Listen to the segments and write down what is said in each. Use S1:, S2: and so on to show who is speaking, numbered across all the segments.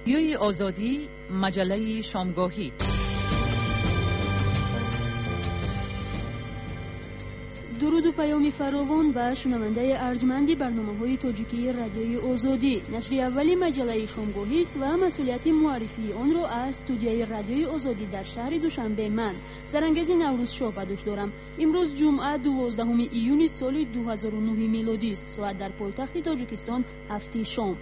S1: رادیوی آزادی، مجله شامگاهی.
S2: درود و پیام فراوان به شنونده ارجمندی برنامه‌های تاجیکی رادیوی آزادی. نشر اولی مجله شامگاهی است و مسئولیت معرفی آن را از استودیوی رادیوی آزادی در شهر دوشنبه من زرنگزی نوروز شاه به دوش دارم. امروز جمعه 12 ایون سال 2009 میلادی است. ساعت در پایتخت تاجیکستان 7 شام.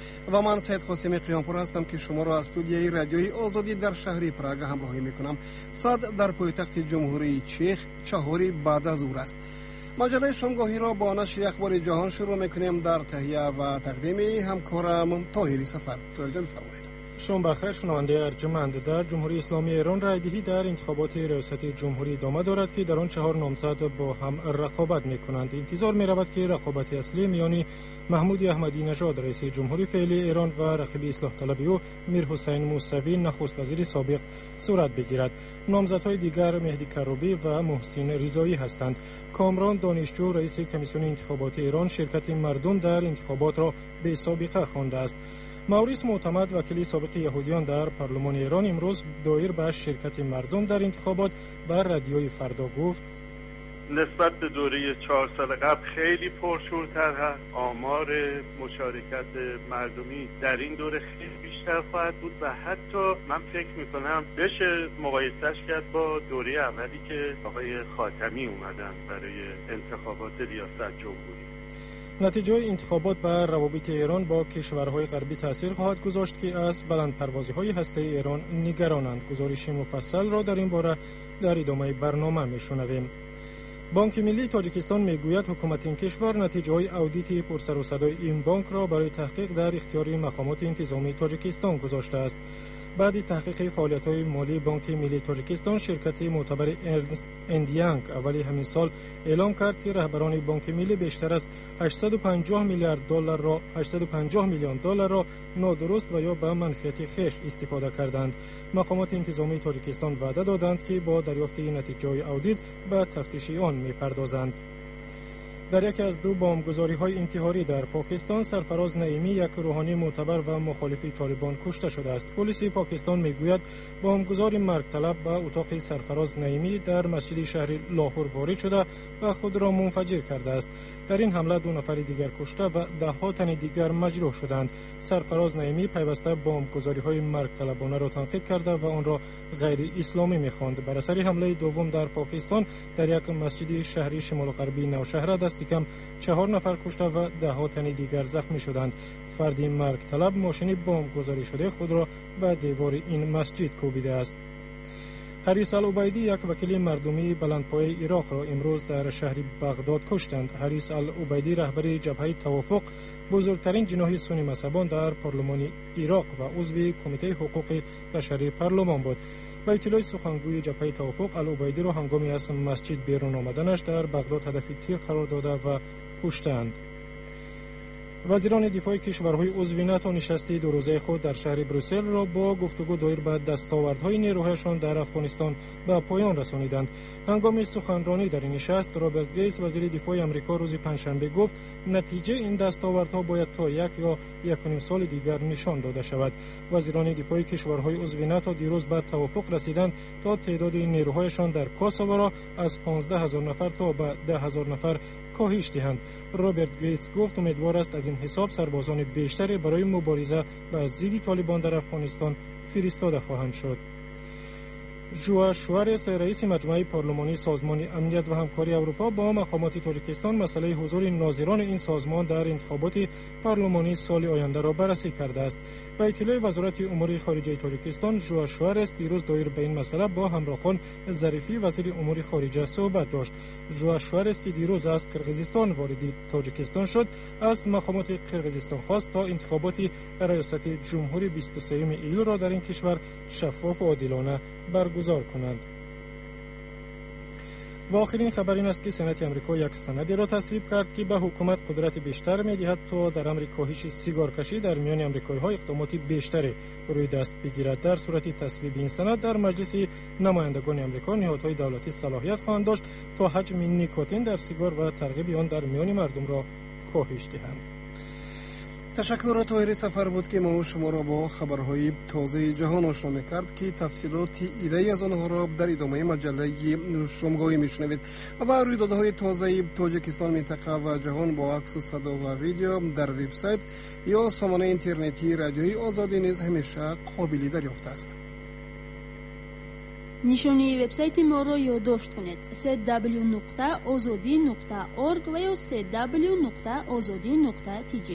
S3: و من سید قاسم قیامپور هستم که شما را از استودیوی رادیوی آزادی در شهر پراگ همراهی میکنم. ساعت در پایتخت جمهوری چک 4 بعد از ظهر است. مجله شامگاهی را با نشر اخبار جهان شروع میکنیم. در تهیه و تقدیم همکارم طاهری سفر. طاهر جان بفرمایید.
S4: شام بخیر شنونده ارجمند. در جمهوری اسلامی ایران رایدهی در انتخابات ریاست جمهوری ادامه دارد که در آن 4 نامزد با هم رقابت میکنند. انتظار میرود که رقابت اصلی میان محمود احمدی نژاد رئیس جمهوری فعلی ایران و رقیب اصلاح طلبی او میرحسین موسوی نخست وزیر سابق صورت بگیرد. نامزدهای دیگر مهدی کروبی و محسن رضایی هستند. کامران دانشجو رئیس کمیسیون انتخابات ایران شرکت مردم در انتخابات را به سابقه خوانده است. موریس معتمد وکیل سابق یهودیان در پارلمان ایران امروز دایر به شرکت مردم در انتخابات بر رادیوی فردا گفت
S5: نسبت به دوره 4 سال قبل خیلی پرشورتر هست. آمار مشارکت مردمی در این دوره خیلی بیشتر خواهد بود و حتی من فکر میکنم بشه مقایسهش کرد با دوره اولی که آقای خاتمی اومدن برای انتخابات ریاست جمهوری.
S4: نتیجه انتخابات بر روابط ایران با کشورهای غربی تاثیر خواهد گذاشت که از بلندپروازی‌های هسته‌ای ایران نگرانند. گزارش مفصل را در این باره در ادامه برنامه میشنویم. بانک ملی تاجیکستان میگوید حکومت این کشور نتیجه‌های اودیت پرسر و صدای این بانک را برای تحقیق در اختیار مقامات انتظامی تاجیکستان گذاشته است. بعد تحقیق فعالیت‌های مالی بانک ملی تاجیکستان، شرکت معتبر ارنست اند یانگ اول همین سال اعلام کرد که رهبران بانک ملی بیشتر از 850 میلیون دلار را نادرست و یا به منفعت خویش استفاده کردند. مقامات انتظامی تاجیکستان وعده دادند که با دریافت نتیجه اودیت به تفتیش آن می‌پردازند. در یکی از 2 بمبگذاری‌های انتحاری در پاکستان، سرفراز نعیمی یک روحانی معتبر و مخالف طالبان کشته شده است. پلیس پاکستان میگوید بمبگذار مرگ طلب به اتاق سرفراز نعیمی در مسجد شهر لاهور وارد شده و خود را منفجر کرده است. در این حمله 2 نفر دیگر کشته و 10 تن دیگر مجروح شدند. سرفراز نعیمی پیوسته بمبگذاری‌های مرگ طلبانه را تنقیب کرده و آن را غیر اسلامی می‌خواند. بر اثر حمله دوم در پاکستان در یک مسجد شهری شمال غربی نوشهر دست کم 4 نفر کشته و 10 تن دیگر زخمی شدند. فردی مرگ طلب ماشین بمبگذاری شده خود را به دیوار این مسجد کوبیده است. حریص العبیدی یک وکیل مردمی بلندپایه عراق را امروز در شهر بغداد کشتند. حریص العبیدی رهبر جبهه توافق، بزرگترین جناح سنی مذهبان در پارلمان عراق و عضو کمیته حقوق بشری پارلمان بود. با اطلاع سخنگوی جبهه توافق، العبیدی را هنگامی از مسجد بیرون آمدنش در بغداد هدف تیر قرار داده و کشتند. وزیران دفاع کشورهای عضو ناتو نشست 2 روزه خود در شهر بروسل را با گفتگو دایر به دستاوردهای نیروهایشان در افغانستان به پایان رسانیدند. هنگام سخنرانی در این نشست، رابرت گیتس وزیر دفاع آمریکا روز پنجشنبه گفت نتیجه این دستاوردها باید تا 1 یا 1.5 سال دیگر نشان داده شود. وزیران دفاع کشورهای عضو ناتو دیروز به توافق رسیدند تا تعداد نیروهایشان در کوسوو را از 15,000 نفر تا به 10,000 نفر کاهش دهند. رابرت گیتس گفت امیدوار است از این حساب سربازان بیشتری برای مبارزه با ضد طالبان در افغانستان فرستاده خواهند شد. ژوا شوارز رئیس مجمع پارلمانی سازمان امنیت و همکاری اروپا با مقامات تاجیکستان مسئله حضور ناظران این سازمان در انتخابات پارلمانی سال آینده را بررسی کرده است. با اطلاع وزارت امور خارجه تاجیکستان، ژوا شوارز دیروز دایر به این مسئله با همراهان ظریفی وزیر امور خارجه صحبت داشت. ژوا شوارز که دیروز از قرقیزستان وارد تاجیکستان شد، از مقامات قرقیزستان خواست تا انتخابات ریاست جمهوری 23 ایلول را در این کشور شفاف و عادلانه برگزار کنند. و آخرین خبر این است که سنات آمریکا یک سندی را تصویب کرد که به حکومت قدرت بیشتر می‌دهد تا در امر کاهش سیگارکشی در میان آمریکایی‌ها اقدامات بیشتری روی دست بگیرد. در صورت تصویب این سند در مجلس نمایندگان آمریکا، نهادهای دولتی صلاحیت خواهند داشت تا حجم نیکوتین در سیگار و ترغیب آن در میان مردم را کاهش دهند.
S3: تشکر طاهر سفر بود که ما شما را با خبرهای تازه جهان آشنا می‌کرد که تفصیلات ایده از آنها را در ادامه مجله شامگاهی می‌شنوید و رویدادهای تازه تاجیکستان، منطقه و جهان با عکس و صدا و ویدیو در وبسایت یا سامانه اینترنتی رادیوی آزادی نیز همیشه قابل دریافت است.
S2: نشانی وبسایت ما را یادداشت کنید: www.azadi.org و یا www.azadi.tj.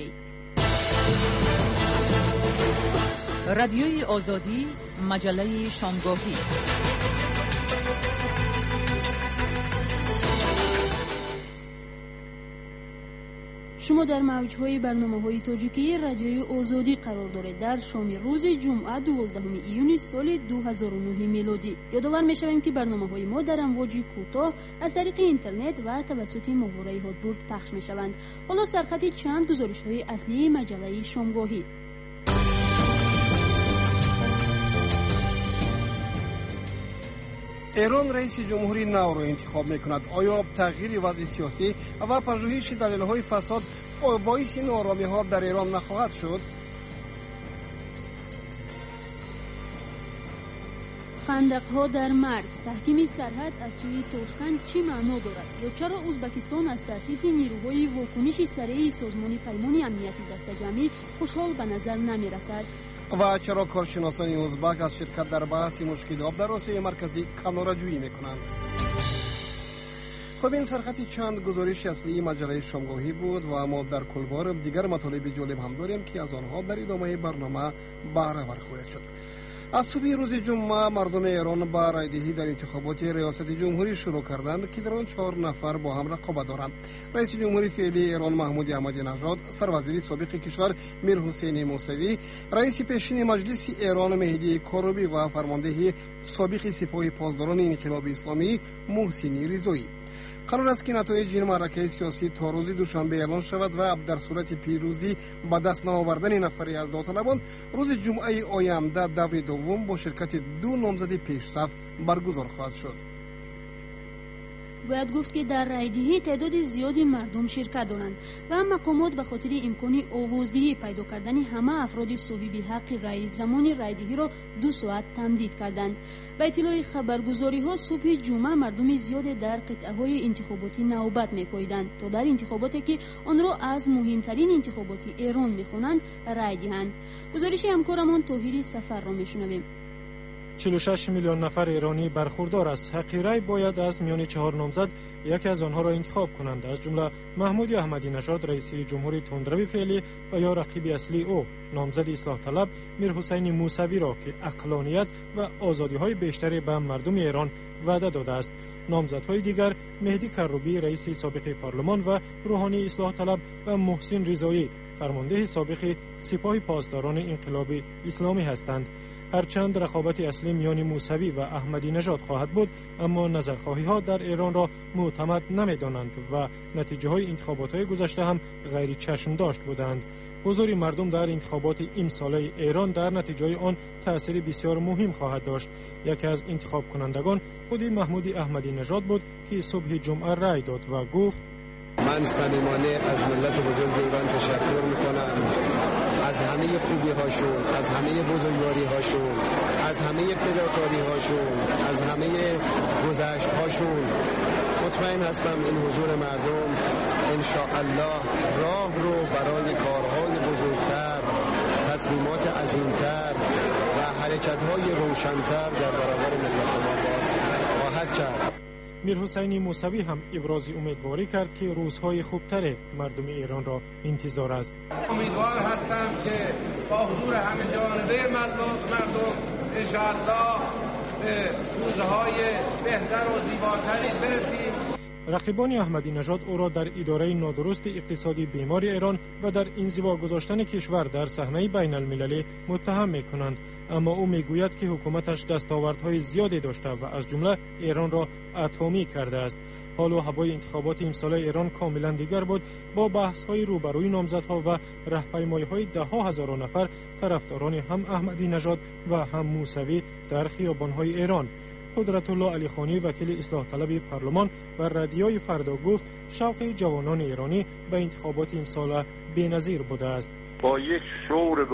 S1: رادیوی آزادی، مجله شامگاهی.
S2: شما در موج‌های برنامه‌های تاجیکی رادیوی آزادی قرار دارید. در شام روز جمعه 12 ایون سال 2009 میلادی یادآور می‌شویم که برنامه‌های ما در امواج کوتاه از طریق اینترنت و توسط ماهواره هاتبرد پخش می‌شوند. حالا سرخط چند گزارش‌های اصلی مجله شامگاهی.
S3: ایران رئیس جمهوری نو را انتخاب می‌کند. آیا تغییر وضع سیاسی و پژوهش دلایل فساد باعث ناآرامی‌ها در ایران نخواهد شد؟
S2: خندق‌ها در مرز، تحکیم سرحد از سوی توشکن چی معنا دارد؟ یا چرا ازبکستان از تأسیس نیروهای واکنش سریع سازمان پیمان امنیتی دسته‌جمعی خوشحال به نظر نمی‌رسد؟
S3: و چرا کارشناسان ازبک از شرکت در بحث مشکل آب در آسیای مرکزی کناره‌جویی می‌کنند؟ خب این سرخط چند گزارش اصلی مجله شامگاهی بود و اما در کلبار دیگر مطالب جالب هم داریم که از آنها در ادامه برنامه بهره بر خواهد شد. از صبح روز جمعه مردم ایران با رایدهی در انتخابات ریاست جمهوری شروع کردند که در آن 4 نفر با هم رقابت دارند. رئیس جمهوری فعلی ایران محمود احمدی نژاد، سروزیر سابق کشور میرحسین موسوی، رئیس پیشین مجلس ایران مهدی کروبی و فرمانده سابق سپاه پاسداران انقلاب اسلامی محسن رضایی. قرار است که نتایج این معرکه سیاسی تا روز دوشنبه اعلان شود و در صورت پیروزی به دست نآوردن نفری از داوطلبان روز جمعه آینده دور دوم با شرکت 2 نامزد پیش‌صف برگزار خواهد شد.
S2: باید گفت که در رایدهی تعداد زیادی مردم شرکت دارند و مقامات به خاطر امکان آوازدهی پیدا کردن همه افراد صاحب حق رای زمان رایدهی را 2 ساعت تمدید کردند. به اطلاع خبرگزاری‌ها صبح جمعه مردم زیادی در قطعه‌های انتخاباتی نوبت می‌پاییدند تا در انتخاباتی که آن را از مهمترین انتخابات ایران می‌خوانند رای دهند. گزارش همکارمان طاهر سفر را می‌شنویم.
S4: 46 میلیون نفر ایرانی برخوردار از حق رای باید از میان 4 نامزد یکی از آنها را انتخاب کنند، از جمله محمود احمدی نژاد رئیس جمهوری تندروی فعلی و یا رقیب اصلی او نامزد اصلاح طلب میرحسین موسوی را که عقلانیت و آزادی‌های بیشتری به مردم ایران وعده داده است. نامزدهای دیگر مهدی کروبی رئیس سابق پارلمان و روحانی اصلاح طلب و محسن رضایی فرمانده سابق سپاه پاسداران انقلاب اسلامی هستند. هرچند رقابت اصلی میان موسوی و احمدی نژاد خواهد بود، اما نظرخواهی‌ها در ایران را معتمد نمی‌دانند و نتیجه‌های انتخابات‌های گذشته هم غیر چشم داشت بودند. حضور مردم در انتخابات این ساله ایران در نتیجه آن تأثیر بسیار مهم خواهد داشت. یکی از انتخاب کنندگان خود محمود احمدی نژاد بود که صبح جمعه رای داد و گفت:
S6: من صمیمانه از ملت بزرگ ایران تشکر می‌کنم، از همه خوبی هاشون، از همه بزرگواری هاشون، از همه فداکاری هاشون، از همه گذشت هاشون. مطمئن هستم این حضور مردم انشاءالله راه رو برای کارهای بزرگتر، تصمیمات عظیمتر و حرکت‌های روشن‌تر در برابر ملت ما باز خواهد کرد.
S4: میرحسین موسوی هم ابراز امیدواری کرد که روزهای خوبتر مردم ایران را انتظار است.
S7: امیدوار هستم که با حضور همه جانبه مردم انشاءالله به روزهای بهتر و زیباتری برسیم.
S4: رقیبان احمدی نژاد او را در اداره نادرست اقتصادی بیمار ایران و در انزوا گذاشتن کشور در صحنه بین المللی متهم می‌کنند، اما او میگوید که حکومتش دستاوردهای زیادی داشته و از جمله ایران را اتمی کرده است. حال و هوای انتخابات امسال ایران کاملا دیگر بود، با بحث‌های روبروی نامزدها و راهپیمایی‌های ده‌ها هزار نفر طرفداران هم احمدی نژاد و هم موسوی در خیابان‌های ایران. قدرت الله علی خانی وکیل اصلاح طلب پارلمان و رادیوی فردا گفت شوق جوانان ایرانی به انتخابات امسال بی‌نظیر بوده است.
S8: با یک شور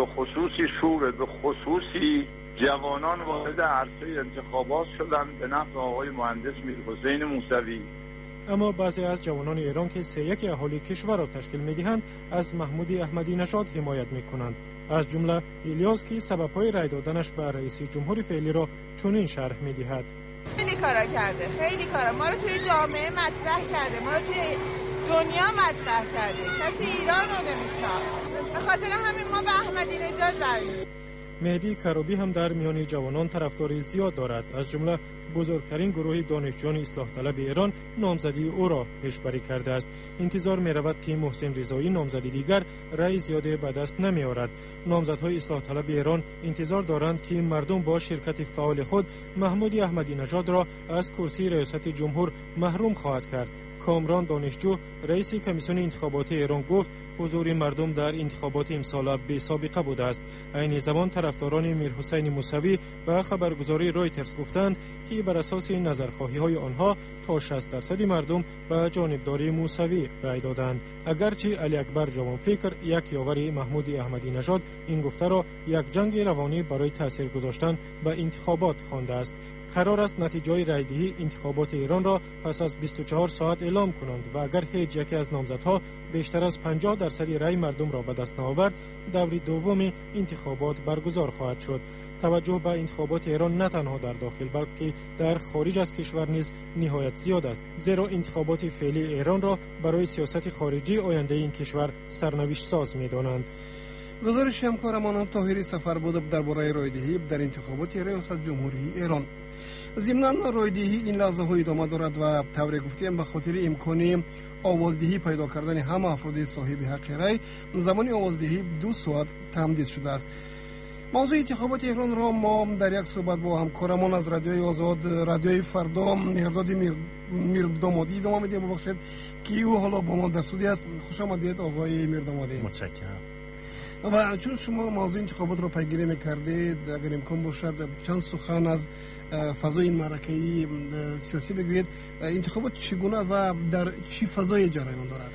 S8: به خصوصی جوانان وارد عرصه انتخابات شدند به نفع آقای مهندس میرحسین موسوی.
S4: اما بعضی از جوانان ایران که 3/1 اهالی کشور را تشکیل می‌دهند از محمود احمدی نژاد حمایت می‌کنند. از جمله ایلیاس که سبب‌های رای دادنش به رئیس جمهور فعلی را چنین شرح می‌دهد.
S9: خیلی کارا کرده، خیلی کارا. ما رو توی جامعه مطرح کرده، ما رو توی دنیا مطرح کرده. کسی ایران رو نمی‌شناخت. به خاطر همین ما به احمدی نژاد رای میدیم.
S4: مهدی کروبی هم در میان جوانان طرفداری زیاد دارد. از جمله بزرگترین گروه دانشجویان اصلاح طلب ایران نامزدی او را پیشبری کرده است. انتظار می رود که محسن رضایی نامزدی دیگر رأی زیاده به دست نمی آورد. نامزدهای اصلاح طلب ایران انتظار دارند که مردم با شرکت فعال خود محمود احمدی نژاد را از کرسی ریاست جمهور محروم خواهد کرد. کامران دانشجو رئیس کمیسیون انتخابات ایران گفت حضور مردم در انتخابات امسال بی سابقه بوده است. عین زمان طرفداران میرحسین موسوی به خبرگزاری رویترز گفتند که بر اساس نظرخواهی‌های آنها تا 60% مردم به جانبداری موسوی رای دادند. اگرچه علی اکبر جوانفکر یک یاور محمود احمدی نژاد این گفته را یک جنگ روانی برای تاثیر گذاشتن به انتخابات خوانده است. قرار است نتیجه رایدهی انتخابات ایران را پس از 24 ساعت اعلام کنند و اگر هیچ یکی از نامزدها بیشتر از 50% رای مردم را به دست نآورد، دور دوم انتخابات برگزار خواهد شد. توجه به انتخابات ایران نه تنها در داخل بلکه در خارج از کشور نیز نهایت زیاد است، زیرا انتخابات فعلی ایران را برای سیاست خارجی آینده این کشور سرنوشت ساز می‌دانند.
S3: گزارش همکارمان طاهری سفر بود درباره رایدهی در انتخابات ریاست جمهوری ایران. ضمناً رایدهی این لحظه ها ادامه دارد و طور گفتیم به خاطر امکان آوازدهی پیدا کردن همه افراد صاحب حق رای زمان آوازدهی 2 ساعت تمدید شده است. موضوع انتخابات ایران را ما در یک صحبت با همکارمان از رادیوی آزاد، رادیوی فردا، مهرداد میردامادی ادامه میدیم. ببخشید که او حالا با ما در استودیو است. خوش آمدید آقای میردامادی.
S10: متشکرم.
S3: و چون شما موضوع انتخابات را پیگیری میکردید، اگر امکان باشد چند سخن از فضای این معرکه سیاسی بگویید. انتخابات چگونه و در چی فضای جریان دارد؟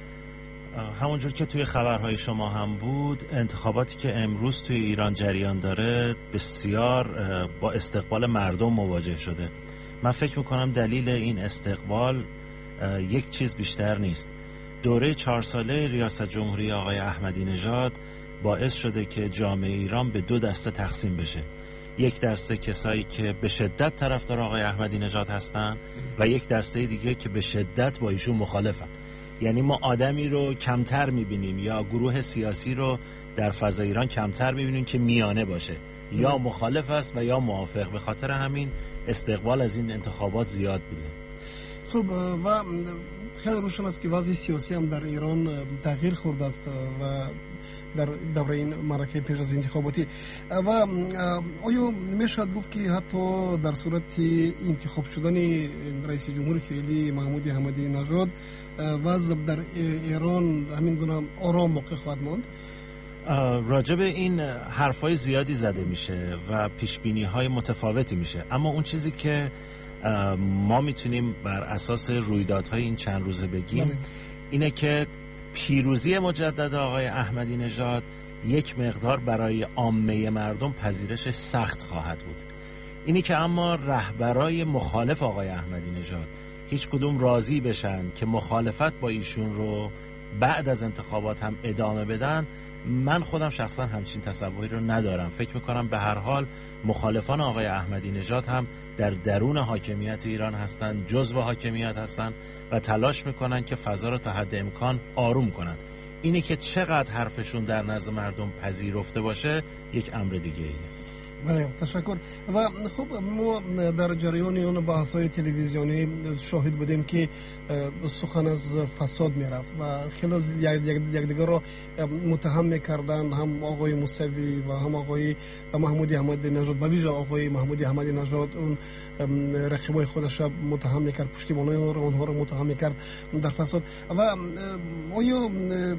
S10: همونجور که توی خبرهای شما هم بود، انتخاباتی که امروز توی ایران جریان داره بسیار با استقبال مردم مواجه شده. من فکر میکنم دلیل این استقبال یک چیز بیشتر نیست. دوره 4 ساله ریاست جمهوری آقای احمدی نژاد باعث شده که جامعه ایران به 2 دسته تقسیم بشه. یک دسته کسایی که به شدت طرفدار آقای احمدی نژاد هستن و یک دسته دیگه که به شدت با ایشون مخالفن. یعنی ما آدمی رو کمتر میبینیم یا گروه سیاسی رو در فضای ایران کمتر میبینیم که میانه باشه، یا مخالف است و یا موافق. به خاطر همین استقبال از این انتخابات زیاد بوده.
S3: خب و خیلی روشن است که وضع سیاسی هم در ایران تغییر خورده است و در دوره این معرکه پیش از انتخاباتی. و آیا میشد گفت که حتی در صورت انتخاب شدن رئیس جمهور فعلی محمود احمدی نژاد وضع در ایران همین گونه آرام باقی خواهد ماند؟
S10: راجب این حرفای زیادی زده میشه و پیشبینی‌های متفاوتی میشه، اما اون چیزی که ما میتونیم بر اساس رویدادهای این چند روزه بگیم اینه که پیروزی مجدد آقای احمدی نژاد یک مقدار برای عامه مردم پذیرش سخت خواهد بود. اینی که اما رهبرای مخالف آقای احمدی نژاد هیچ کدوم راضی بشن که مخالفت با ایشون رو بعد از انتخابات هم ادامه بدن، من خودم شخصا همچین تصوری رو ندارم. فکر میکنم به هر حال مخالفان آقای احمدی نژاد هم در درون حاکمیت ایران هستن، جزو حاکمیت هستن و تلاش میکنن که فضا رو تا حد امکان آروم کنن. اینه که چقدر حرفشون در نزد مردم پذیرفته باشه یک امر دیگه ایه.
S3: بله، تشکر. و خب ما در جریان اون بحث‌های تلویزیونی شاهد بودیم که سخن از فساد میرفت و خیلی از یکدیگر را متهم میکردند، هم آقای موسوی و هم آقای محمود احمدی نژاد. به ویژه آقای محمود احمدی نژاد اون رقیبای خودش را متهم میکرد، پشتیبانای اونها را متهم میکرد در فساد. و آیا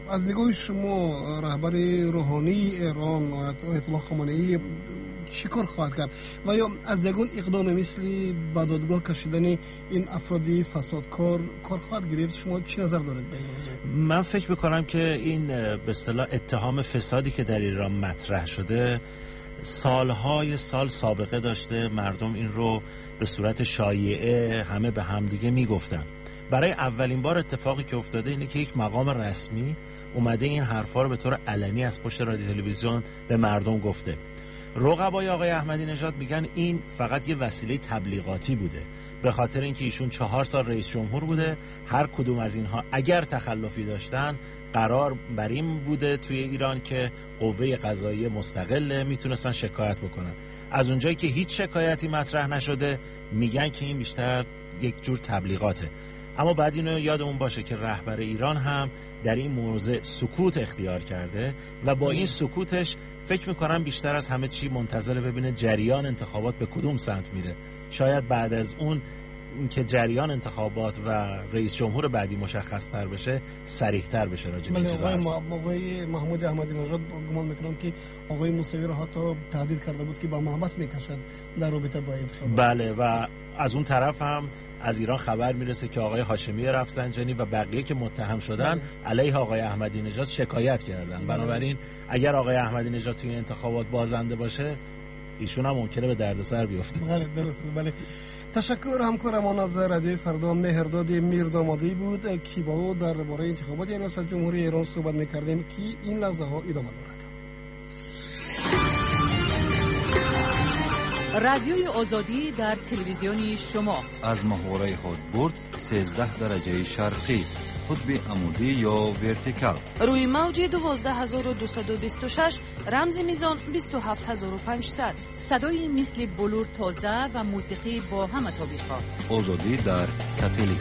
S3: از نگاه شما رهبر روحانی ایران آیت الله خامنه‌ای چی کار خواهد کرد و یا از یگان اقدام مثلی به دادگاه کشیدن این افراد فسادکار کار خواهد گرفت؟ شما چی نظر دارید به این موضوع؟
S10: من فکر میکنم که این به اصطلاح اتهام فسادی که در ایران مطرح شده سالهای سال سابقه داشته. مردم این رو به صورت شایعه همه به همدیگه میگفتن. برای اولین بار اتفاقی که افتاده اینه که یک مقام رسمی اومده این حرفا رو به طور علنی از پشت رادیو تلویزیون به مردم گفته. رقبای آقای احمدی نژاد میگن این فقط یه وسیله تبلیغاتی بوده، به خاطر اینکه ایشون 4 سال رئیس جمهور بوده. هر کدوم از اینها اگر تخلفی داشتن قرار بر این بوده توی ایران که قوه قضاییه مستقله میتونستن شکایت بکنن. از اونجایی که هیچ شکایتی مطرح نشده میگن که این بیشتر یک جور تبلیغاته. اما بعد اینو یادمون باشه که رهبر ایران هم در این موضوع سکوت اختیار کرده و با این سکوتش فکر میکنم بیشتر از همه چی منتظر ببینه جریان انتخابات به کدوم سمت میره. شاید بعد از اون که جریان انتخابات و رئیس جمهور بعدی مشخص تر بشه سریعتر بشه راجع به این چیزا.
S3: آقای محمود احمدی نژاد گمان میکنم که آقای موسوی رو حتی تهدید کرده بود که با محبس میکشد در رابطه با انتخابات.
S10: بله، و از اون طرف هم از ایران خبر میرسه که آقای هاشمی رفسنجانی و بقیه که متهم شدن علیه آقای احمدی نژاد شکایت کردن. بنابراین اگر آقای احمدی نژاد توی انتخابات بازنده باشه ایشون هم ممکنه به دردسر بیفته.
S3: بله درسته. بله تشکر همکارمان از رادیوی فردا مهرداد میردامادی بود که با او درباره انتخابات ریاست جمهوری ایران صحبت می‌کردیم که این لحظه ها ادامه دارد.
S1: رادیوی آزادی در تلویزیونی شما
S11: از محوره هدبرد 13 درجه شرقی، قطب عمودی یا ورتیکال،
S12: روی موج 12226 رمز میزان 27500،
S1: صدای مثل بلور تازه و موسیقی با همه تابش‌ها.
S11: آزادی در ساتلیت.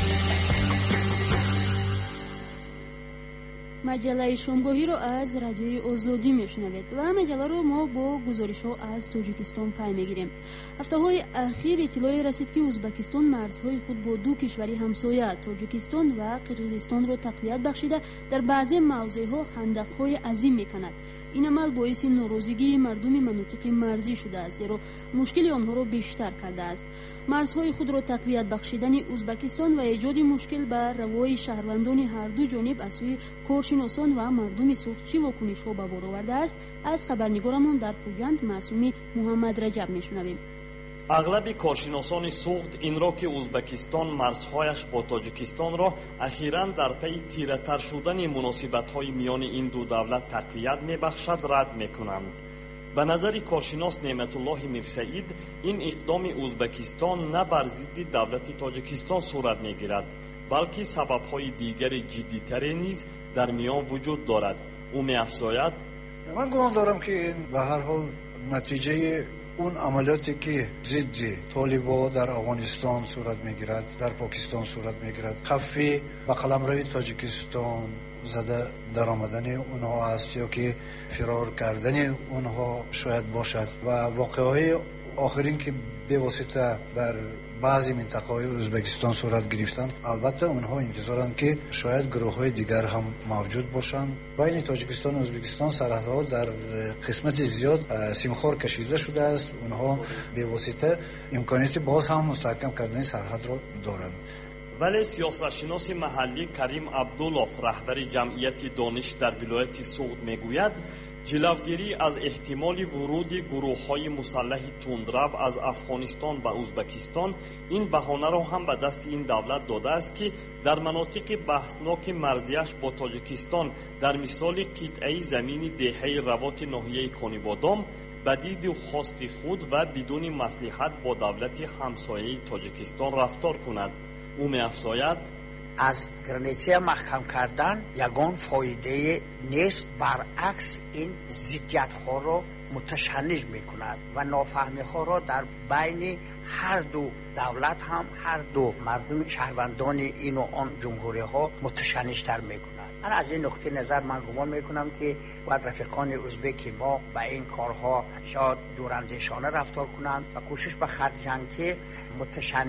S2: مجله شامگاهی رو از رادیوی آزادی میشنوید و مجله رو ما با گزارش‌ها از تاجیکستان پی میگیریم. هفته‌های اخیر اطلاعی رسید که ازبکستان مرزهای خود با دو کشوری همسایه تاجیکستان و قرقیزستان رو تقویت بخشیده در بعضی موضع‌ها خندق‌های عظیم می‌کند. این عمل باعث ناراضگی مردم مناطق مرزی شده است، زیرا مشکل آنها را بیشتر کرده است. مرزهای خود را تقویت بخشیدن ازبکستان و ایجاد مشکل بر روای شهروندان هر دو جانب از سوی کارشناسان و مردم سوختچی واکنش‌ها به بار آورده است. از خبرنگارمان در خوجند معصومی محمد رجب میشنویم.
S13: اغلب کارشناسان سوخت این را که ازبکستان مرزهایش با تاجیکستان را اخیراً در پی تیره‌تر شدن مناسبت‌های میان این دو دولت تقویت می‌بخشد رد می‌کنند. به نظر کارشناس نعمت الله میرسعید این اقدام ازبکستان نه بر ضد دولت تاجیکستان صورت می‌گیرد، بلکه سبب‌های دیگر جدی‌تر نیز در میان وجود دارد. او می‌افزاید:
S14: من گمان دارم که این به هر حال نتیجه اون عملیاتی که ضد طالبان در افغانستان صورت میگیرد، در پاکستان صورت میگیرد، خفی به قلمروی تاجیکستان زده در آمدن اونها است یا که فرار کردن اونها شاید باشد و واقعهای آخرین که به واسطه بر بعضی منطقه‌های ازبکستان صورت گرفتند، البته اونها انتظارند که شاید گروه‌های دیگر هم موجود باشند. بین تاجیکستان و ازبکستان سرحدها در قسمت زیاد سیمخوار کشیده شده است. اونها به واسطه امکانیت باز هم مستحکم کردن سرحد را دارند.
S13: ولی سیاستشناس محلی کریم عبدالله رهبر جمعیت دانش در ولایت سوخت میگوید جلوگیری از احتمال ورود گروه‌های مسلح تندرو از افغانستان به ازبکستان این بهانه را هم به دست این دولت داده است که در مناطق بحثناک مرزیش با تاجیکستان در مثال قطعه زمین دهه روات ناحیه کانیبادام به دید خواست خود و بدون مصلحت با دولت همسایه تاجیکستان رفتار کند. او می‌افزاید:
S15: از گرانیچه محکم کردن یگان فایده نیست، برعکس این ضدیت ها را متشنج می کند و نافهمی ها را در بین هر دو دولت هم هر دو مردم شهروندان این و آن جمهوری ها متشنج تر می کند. من از این نقطه نظر من گمان می کنم که باید رفیقان ازبک ما به این کارها شاید دوراندیشانه رفتار کنند و کوشش به خرجند که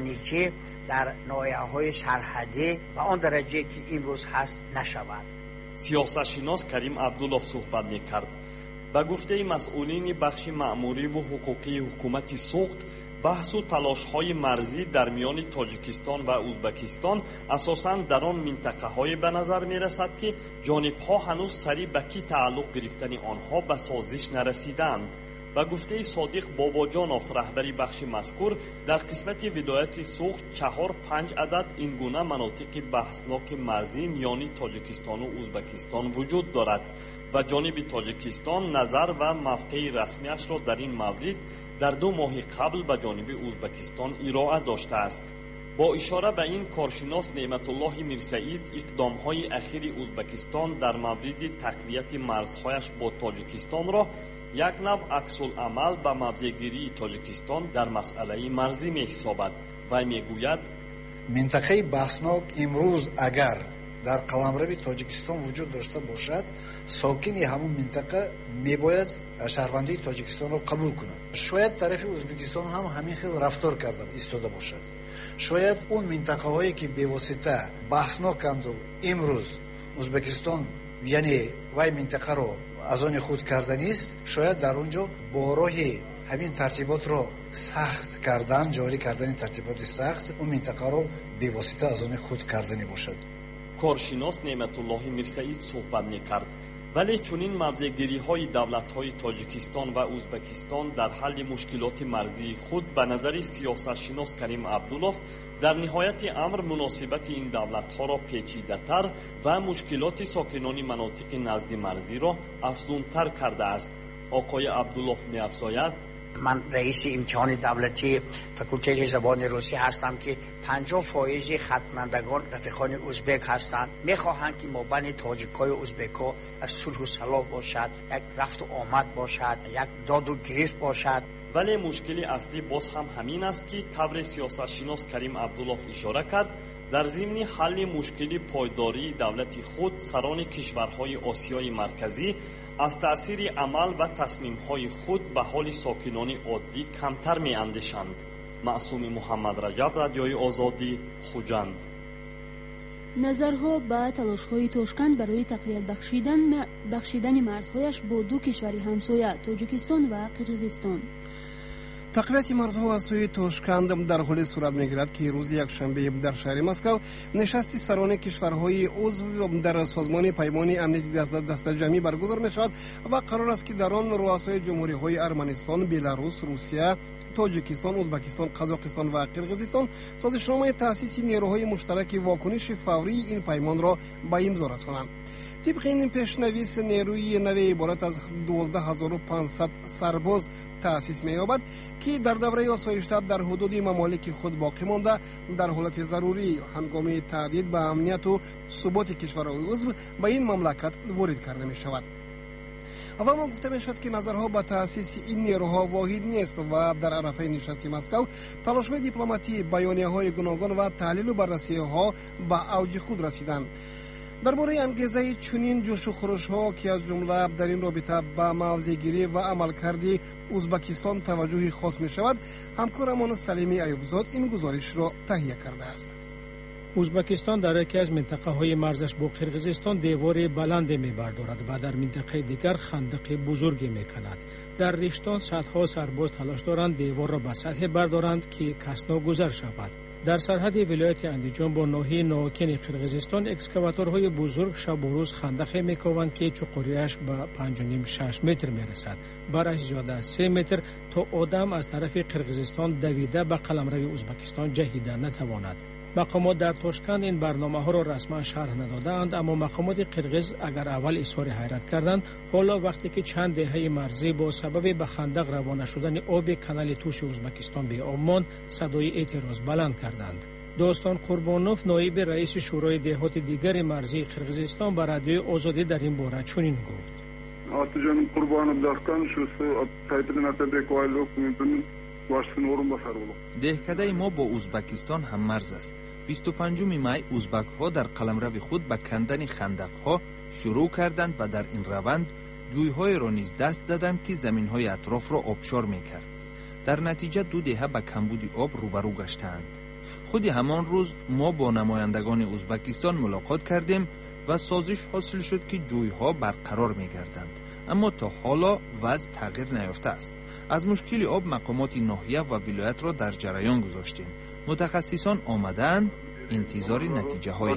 S15: متشنجی در ناحیه‌های سرحدی و آن درجه که امروز هست نشود.
S13: سیاستشناس کریم عبدالله صحبت می‌کرد. به گفته مسئولین بخش مأموری و حقوقی حکومت سوخت، بحث و تلاش‌های مرزی در میان تاجیکستان و ازبکستان اساساً در آن منطقه‌های به نظر می‌رسد که جانب‌ها هنوز سری به کی تعلق گرفتن آنها به سازش نرسیدند. به گفته صادق باباجانوف رهبری بخش مذکور، در قسمت ولایت سوخت 4-5 عدد این گونه مناطق بحثناک مرزی میان تاجیکستان و ازبکستان وجود دارد و جانب تاجیکستان نظر و موقع رسمیش را در این مورد در 2 ماه قبل به جانب ازبکستان ارائه داشته است. با اشاره به این، کارشناس نعمت الله میرسعید اقدام‌های اخیر ازبکستان در مورد تقویت مرزهایش با تاجیکستان را یک نوع عکس‌العمل به موضع‌گیری تاجیکستان در مسئله مرزی می‌حسابد و میگوید
S14: منطقه بحثناک امروز اگر در قلمرو تاجیکستان وجود داشته باشد، ساکنی همون منطقه میباید شهروندی تاجیکستان را قبول کند. شاید طرف ازبکستان هم همین خیلی رفتار کرده ایستاده باشد. شاید اون منطقه هایی که به واسطه بحثناکند و امروز ازبکستان یعنی وای منطقه رو از آن خود کردنی است، شاید در اونجا با راه همین ترتیبات رو سخت کردن، جاری کردن ترتیبات سخت اون منطقه رو به واسطه از آن خود کردنی باشد.
S13: کارشناس نعمت الله میرسعید صحبت میکرد. ولی چنین موضع‌گیری‌های دولت‌های تاجیکستان و ازبکستان در حل مشکلات مرزی خود به نظر سیاستشناس کریم عبدالله در نهایت امر مناسبت این دولت‌ها را پیچیده‌تر و مشکلات ساکنان مناطق نزد مرزی را افزونتر کرده است. آقای عبدالله می‌افزاید:
S15: من رئیس امتحان دولتی فکولته زبان روسی هستم که 50% ختمندگان رفیقان ازبک هستند. میخواهند که مابین تاجیکای و ازبکا صلح و صلاح باشد، یک رفت و آمد باشد، یک داد و گرفت باشد.
S13: ولی مشکل اصلی باز هم همین است که طور سیاستشناس کریم عبدالله اشاره کرد، در ضمن حل مشکل پایداری دولت خود سران کشورهای آسیای مرکزی از تأثیر عمل و تصمیم‌های خود به حال ساکنان عادی کمتر می‌اندیشند. معصوم محمد رجب، رادیوی آزادی، خوجند.
S2: نظرها به تلاش‌های تاشکند برای تقویت بخشیدن مرزهایش با 2 کشور همسایه تاجیکستان و قرقیزستان.
S3: تقویت مرزها از سوی تاشکند در حال صورت می‌گیرد که روز یکشنبه در شهر مسکو نشست سران کشورهای عضو در سازمان پیمان امنیتی دست جمعی برگزار می‌شود و قرار است که در آن رؤسای جمهوری‌های ارمنستان، بلاروس، روسیه، تاجیکستان، ازبکستان، قزاقستان و قرقیزستان سازشنامه تأسیس نیروهای مشترک واکنش فوری این پیمان را به امضا رسانند. طبق این پیشنویس، نیروی نوی عبارت از 12500 سرباز تأسیس می‌یابد که در دوره آسایش‌تر در حدود ممالک خود باقی مانده در حالت ضروری هنگام تهدید به امنیت و ثبات کشورهای عضو به این مملکت وارد کرده می‌شود. و ما گفته می‌شود که نظرها به تأسیس این نیروها واحد نیست و در عرفه نشست مسکو تلاش‌های دیپلماتی، بیانیه‌های گوناگون و تحلیل و بررسی‌ها به اوج خود رسیدند. درباره انگیزه چنین جوش و خروش‌ها که از جمله در این رابطه به موضع‌گیری و عملکرد ازبکستان توجه خاص می‌شود، همکارمان سلیمی ایوبزاد این گزارش را تهیه کرده است.
S4: ازبکستان در یکی از منطقه‌های مرزش با قرقیزستان دیوار بلند می‌بردارد و در منطقه دیگر خندق بزرگی می‌کند. در ریشتان صدها سرباز تلاش دارند دیوار را به سطح بردارند که کس ناگذر شود. در سرحد ولایت اندیجان با ناحیه ناوکن قرقیزستان اکسکاواتورهای بزرگ شب و روز خندق می‌کوبند که چقوریش به 5.5-6 متر می‌رسد. برش زیاده از 3 متر تا آدم از طرف قرقیزستان دویده به قلمرو ازبکستان جهیده نتواند. مقامات در تاشکند این برنامه‌ها را رسما شرح ندادند، اما مقامات قرقیز اگر اول اظهار حیرت کردند، حالا وقتی که چند دهه مرزی با سبب به خندق روانه شدن آب کانال توش ازبکستان به آب ماند، صدای اعتراض بلند کردند. دوستان قربانوف، نایب رئیس شورای دهات دیگر مرزی قرقیزستان، به رادیوی آزادی در این باره چنین گفت:
S16: آتجان قربان داستان شوسو تایتل نتبه کوایلو می‌بینید
S17: دهکده ما با ازبکستان هم مرز است. 25 می ازبک ها در قلمرو خود به کندن خندق ها شروع کردند و در این روند جویهای را نیز دست زدند که زمین های اطراف را آبشار می کرد. در نتیجه 2 دهه به کمبود آب روبرو گشتند. خود همان روز ما با نمایندگان ازبکستان ملاقات کردیم و سازش حاصل شد که جویها برقرار می‌گردند، اما تا حالا وضع تغییر نیافته است. از مشکل آب مقامات ناحیه و ولایت را در جریان گذاشتیم. متخصصان آمدند انتظار نتیجه های.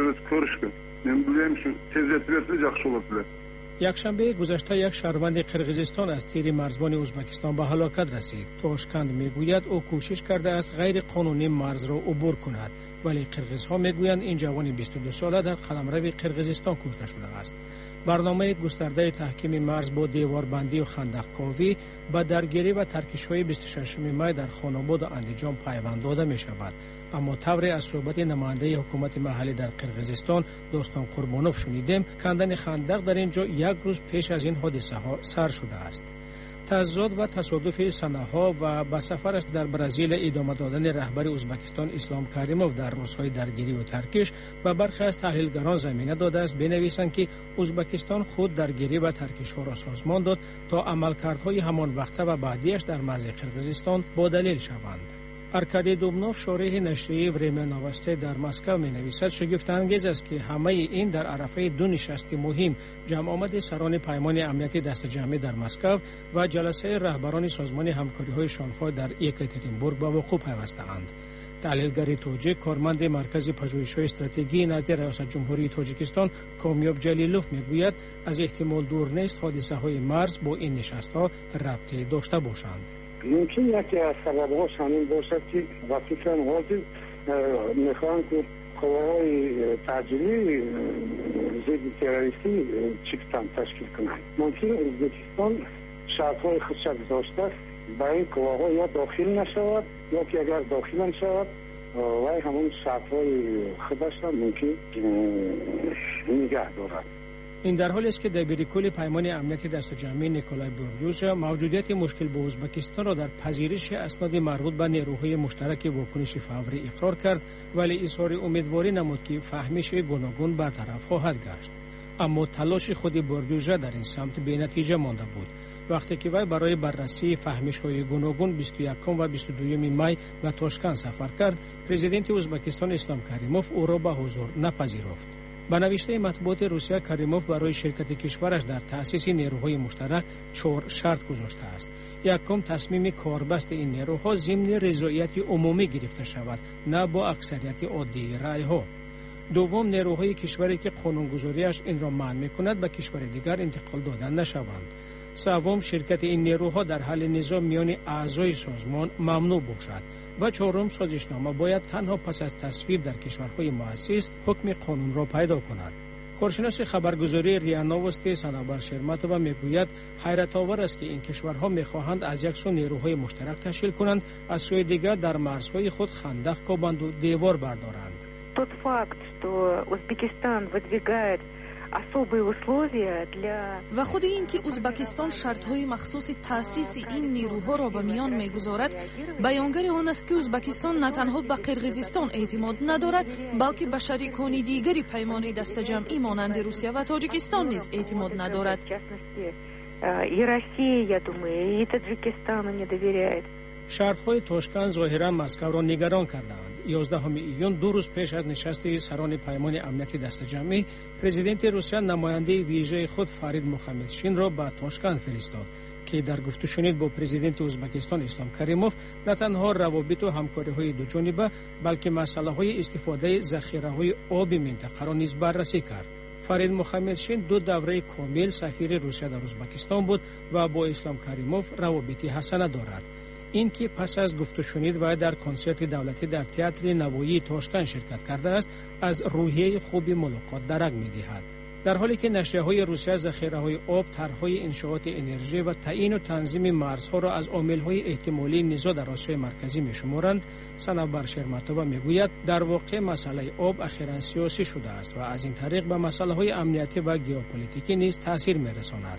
S18: یکشنبه گذشته یک شهروند قرقیزستان از تیر مرزبان ازبکستان به هلاکت رسید. توشکند میگوید او کوشش کرده است غیر قانونی مرز را عبور کند، ولی قرقیزها میگویند این جوان 22 ساله در قلمرو قرقیزستان کشته شده است. برنامه گسترده تحکیم مرز با دیواربندی و خندقکاوی به درگیری و ترکش‌های 26 می در خاناباد و اندیجان پیوند داده می شود. اما طوری از صحبت نماینده حکومت محلی در قرقیزستان دوستان قربانوف شنیدیم کندن خندق در اینجا یک روز پیش از این حادثه ها سر شده است. تضاد و تصادف سنه‌ها و با سفرش در برزیل ادامه دادن رهبر ازبکستان اسلام کریموف در روزهای درگیری و ترکش و برخی از تحلیلگران زمینه داده است بنویسند که ازبکستان خود درگیری و ترکش ها را سازمان داد تا عملکردهای همان وقته و بعدیش در مرز قرقیزستان با دلیل شوند. ارکادی دوبنوف شارح نشریه ورمیا نوسته در مسکو می نویسد شگفت انگیز است که همه این در عرفه دو نشست مهم جمع آمد سران پیمان امنیتی دست جمعی در مسکو و جلسه رهبران سازمان همکاری های شانگهای در یکاترینبورگ به وقوع پیوسته‌اند. تحلیلگر توجیک کارمند مرکز پژوهش‌های استراتژی نزد ریاست جمهوری تاجیکستان کامیاب جلیلوف میگوید از احتمال دور نیست حادثه‌های مرز با این نشست‌ها ربطی داشته باشند.
S19: ممکن یکی از سبب‌هاش همین باشد که وقتی که حاضر میخوان که قواهای تعجیلی ضد تروریستی چیکستان تشکیل کنند. ممکن ازبکستان شرط‌های خودش گذاشته است برای این قواها یا داخل نشود یا که اگر داخل هم شود و همون شرط‌های خودش را ممکن نگه دارد.
S18: این در حالی است که دبیرکل پیمان امنیتی دست جمعی نیکولای بوردوژ موجودیت مشکل با ازبکستان را در پذیرش اسناد مربوط به نیروهای مشترک واکنش فوری اقرار کرد، ولی اظهار امیدواری نمود که فهمش گوناگون برطرف خواهد گشت. اما تلاش خود بوردوژ در این سمت بی‌نتیجه مانده بود. وقتی که وی برای بررسی فهمش‌های گوناگون 21 و 22 می به تاشکند سفر کرد، پرزیدنت ازبکستان اسلام کریموف او را به حضور نپذیرفت. با نوشته مطبوعات روسیه کریموف برای شرکت کشورش در تأسیس نیروهای مشترک 4 شرط گذاشته است. یکم تصمیم کاربست این نیروها ضمن رضایت عمومی گرفته شود، نه با اکثریت عادی رأی ها. دوم نیروهای کشوری که قانونگذاریش این را منع می‌کند به کشور دیگر انتقال دادن نشوند. سوم شرکت این نیروها در حل نزاع میان اعضای سازمان ممنوع باشد و چهارم سازشنامه باید تنها پس از تصویب در کشورهای مؤسس حکم قانون را پیدا کند. کارشناس خبرگزاری ریا نوستی سنابر شرمتووا میگوید حیرت آور است که این کشورها میخواهند از یک سو نیروهای مشترک تشکیل کنند، از سوی دیگر در مرزهای خود خندق کوبند و دیوار بردارند.
S20: Тот факт, что Узбекистан выдвигает
S12: و خود این که ازبکستان شرط‌های مخصوص تأسیس این نیروها را به میان می‌گذارد بیانگر آن است که ازبکستان نه تنها به قرقیزستان اعتماد ندارد بلکه به شریکان دیگری پیمان دست جمعی مانند روسیه و تاجیکستان نیز اعتماد ندارد.
S18: شرط‌های تاشکند ظاهراً مسکو را نگران کردند. 11 ایون 2 روز پیش از نشست سران پیمان امنیتی دست جمعی، پرزیدنت روسیه نماینده ویژه خود فرید مخمدشین را به تاشکند فرستاد که در گفت و شنید با پرزیدنت ازبکستان اسلام کریموف نه تنها روابط و همکاری‌های دو جانبه بلکه مسائل استفاده ذخیره‌های آب منطقه را نیز بررسی کرد. فرید مخمدشین 2 دوره کامل سفیر روسیه در ازبکستان بود و با اسلام کریموف روابط حسنه دارد. این که پس از گفت و شنید و در کنسرت دولتی در تئاتر نوایی تاشکند شرکت کرده است، از روحیه خوب ملاقات درک می‌دهد. در حالی که نشریه‌های روسیه ذخیره‌های آب، طرح‌های انشاءات انرژی و تعیین و تنظیم مرزها را از عامل‌های احتمالی نزاع در آسیای مرکزی می‌شمارند، سنابر شرمتووا می‌گوید در واقع مسئله آب اخیراً سیاسی شده است و از این طریق به مسائل‌های امنیتی و ژئوپلیتیکی نیز تأثیر می‌رساند.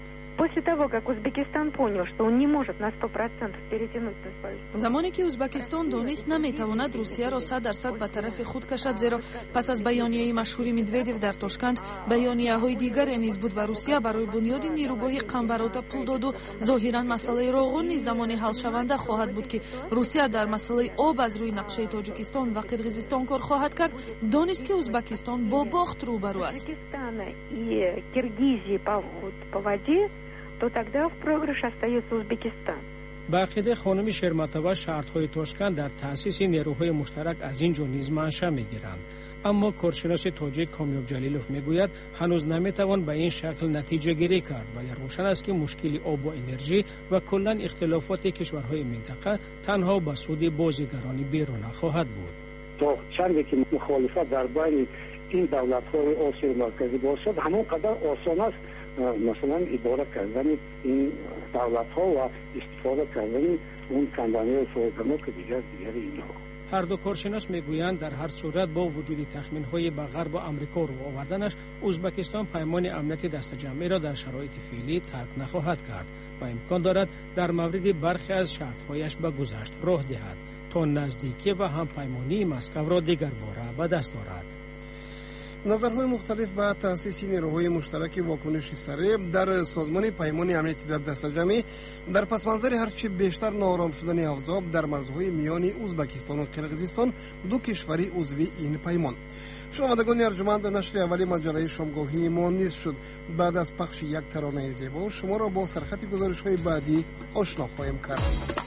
S20: После того, как Узбекистан понял, что он не может на 100% перетянуть на свою сторону.
S12: замоне ки узбекистон донist наметавонад русияро 100% ба тарафи худ кашад, зеро пас аз байонияи машҳури Медведев дар Тошканд байонияҳои дигаре низ буд ва Русия барои бунёди нирӯгоҳи қамбарода пул доду зоҳиран масъалаи роғун низ замони ҳалшаванда хоҳад буд ки Русия дар масъалаи об аз рӯи нақшаи Тоҷикистон ва Қирғизистон кор хоҳад кард, донист ки Узбекистон бо бохт рӯбарӯ аст.
S20: И Киргизии по воде, то тогда в проигрыше остается Узбекистан.
S18: ба ақидаи хонуми Шерматова шартҳои Тошканд дар таъсиси нерӯҳои муштарак аз ин ҷо низ манша мегиранд. аммо коршиноси тоҷик Комёб Ҷалилов мегӯяд, ҳанӯз наметавон ба ин шакл натиҷагирӣ кард, вале рӯшан аст ки мушкили обу энержӣ ва куллан ихтилофоти кишварҳои минтақа танҳо ба суди бозигарони беруна хоҳад буд.
S19: то чанде ки мухолифат дар байни ин давлатҳои Осиёи марказӣ бошад, ҳамон қадар осон аст масалан ибора кардани ин давлатҳо ва истифода кардани он компанияи фоиданоки дигари инҳо.
S18: ҳар ду коршинос мегӯянд, дар ҳар сурат бо вуҷуди тахминҳои ба ғарбу Амрико рӯ оварданаш, Узбекистон паймони амнияти дастаҷамъиро дар шароити феълӣ тарк нахоҳад кард ва имкон дорад дар мавриди бархе аз шартҳояш ба гузашт роҳ диҳад, то наздикӣ ва ҳампаймонии Москваро дигарбора ба даст орад.
S3: назарҳои мухталиф ба таъсиси нерӯҳои муштараки вокуниши сареб дар созмони паймони амнияти дастаҷамъӣ дар пасманзари ҳарчи бештар ноором шудани авзоб дар марзҳои миёни Узбекистону Қирғизистон, ду кишвари узви ин паймон. шунавандагони арҷуманд, нашри аввали маҷалаи шомгоҳии мо низ шуд. баъд аз пахши як таронаи зебо шуморо бо сархати гузоришҳои баъдӣ ошно хоҳем кард.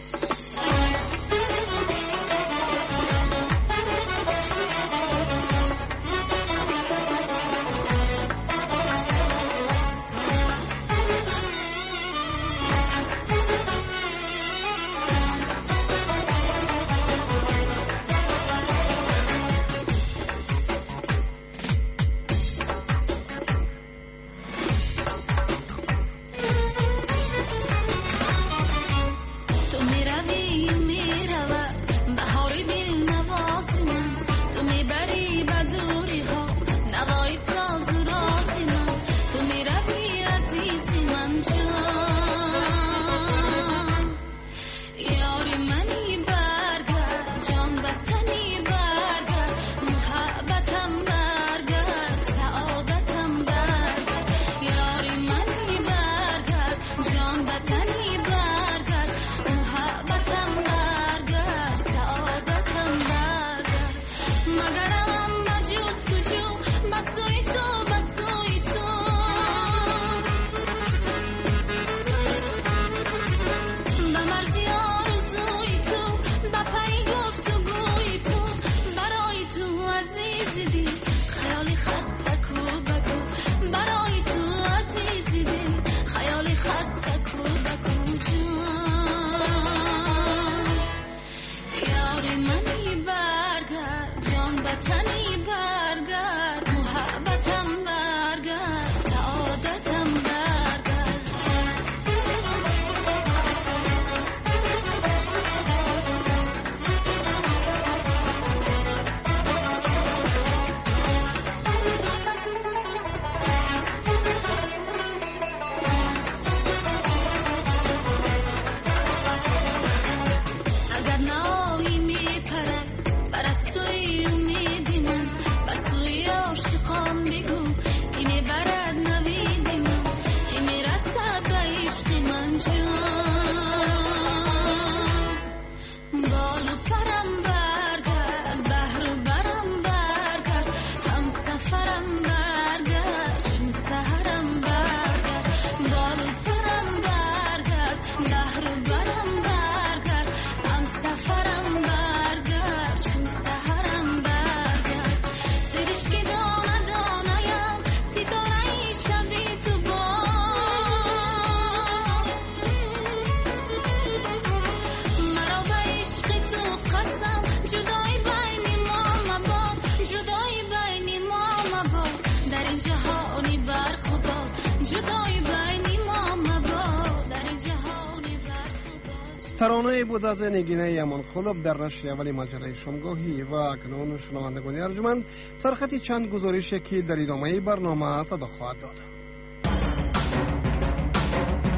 S3: ترانه بود از نگینه امانخلوب در نشر اولی مجله شامگاهی و اکنون شنوندگان ارجمند سرخطی چند گزارشی که در ادامه برنامه صدا خواهد داد.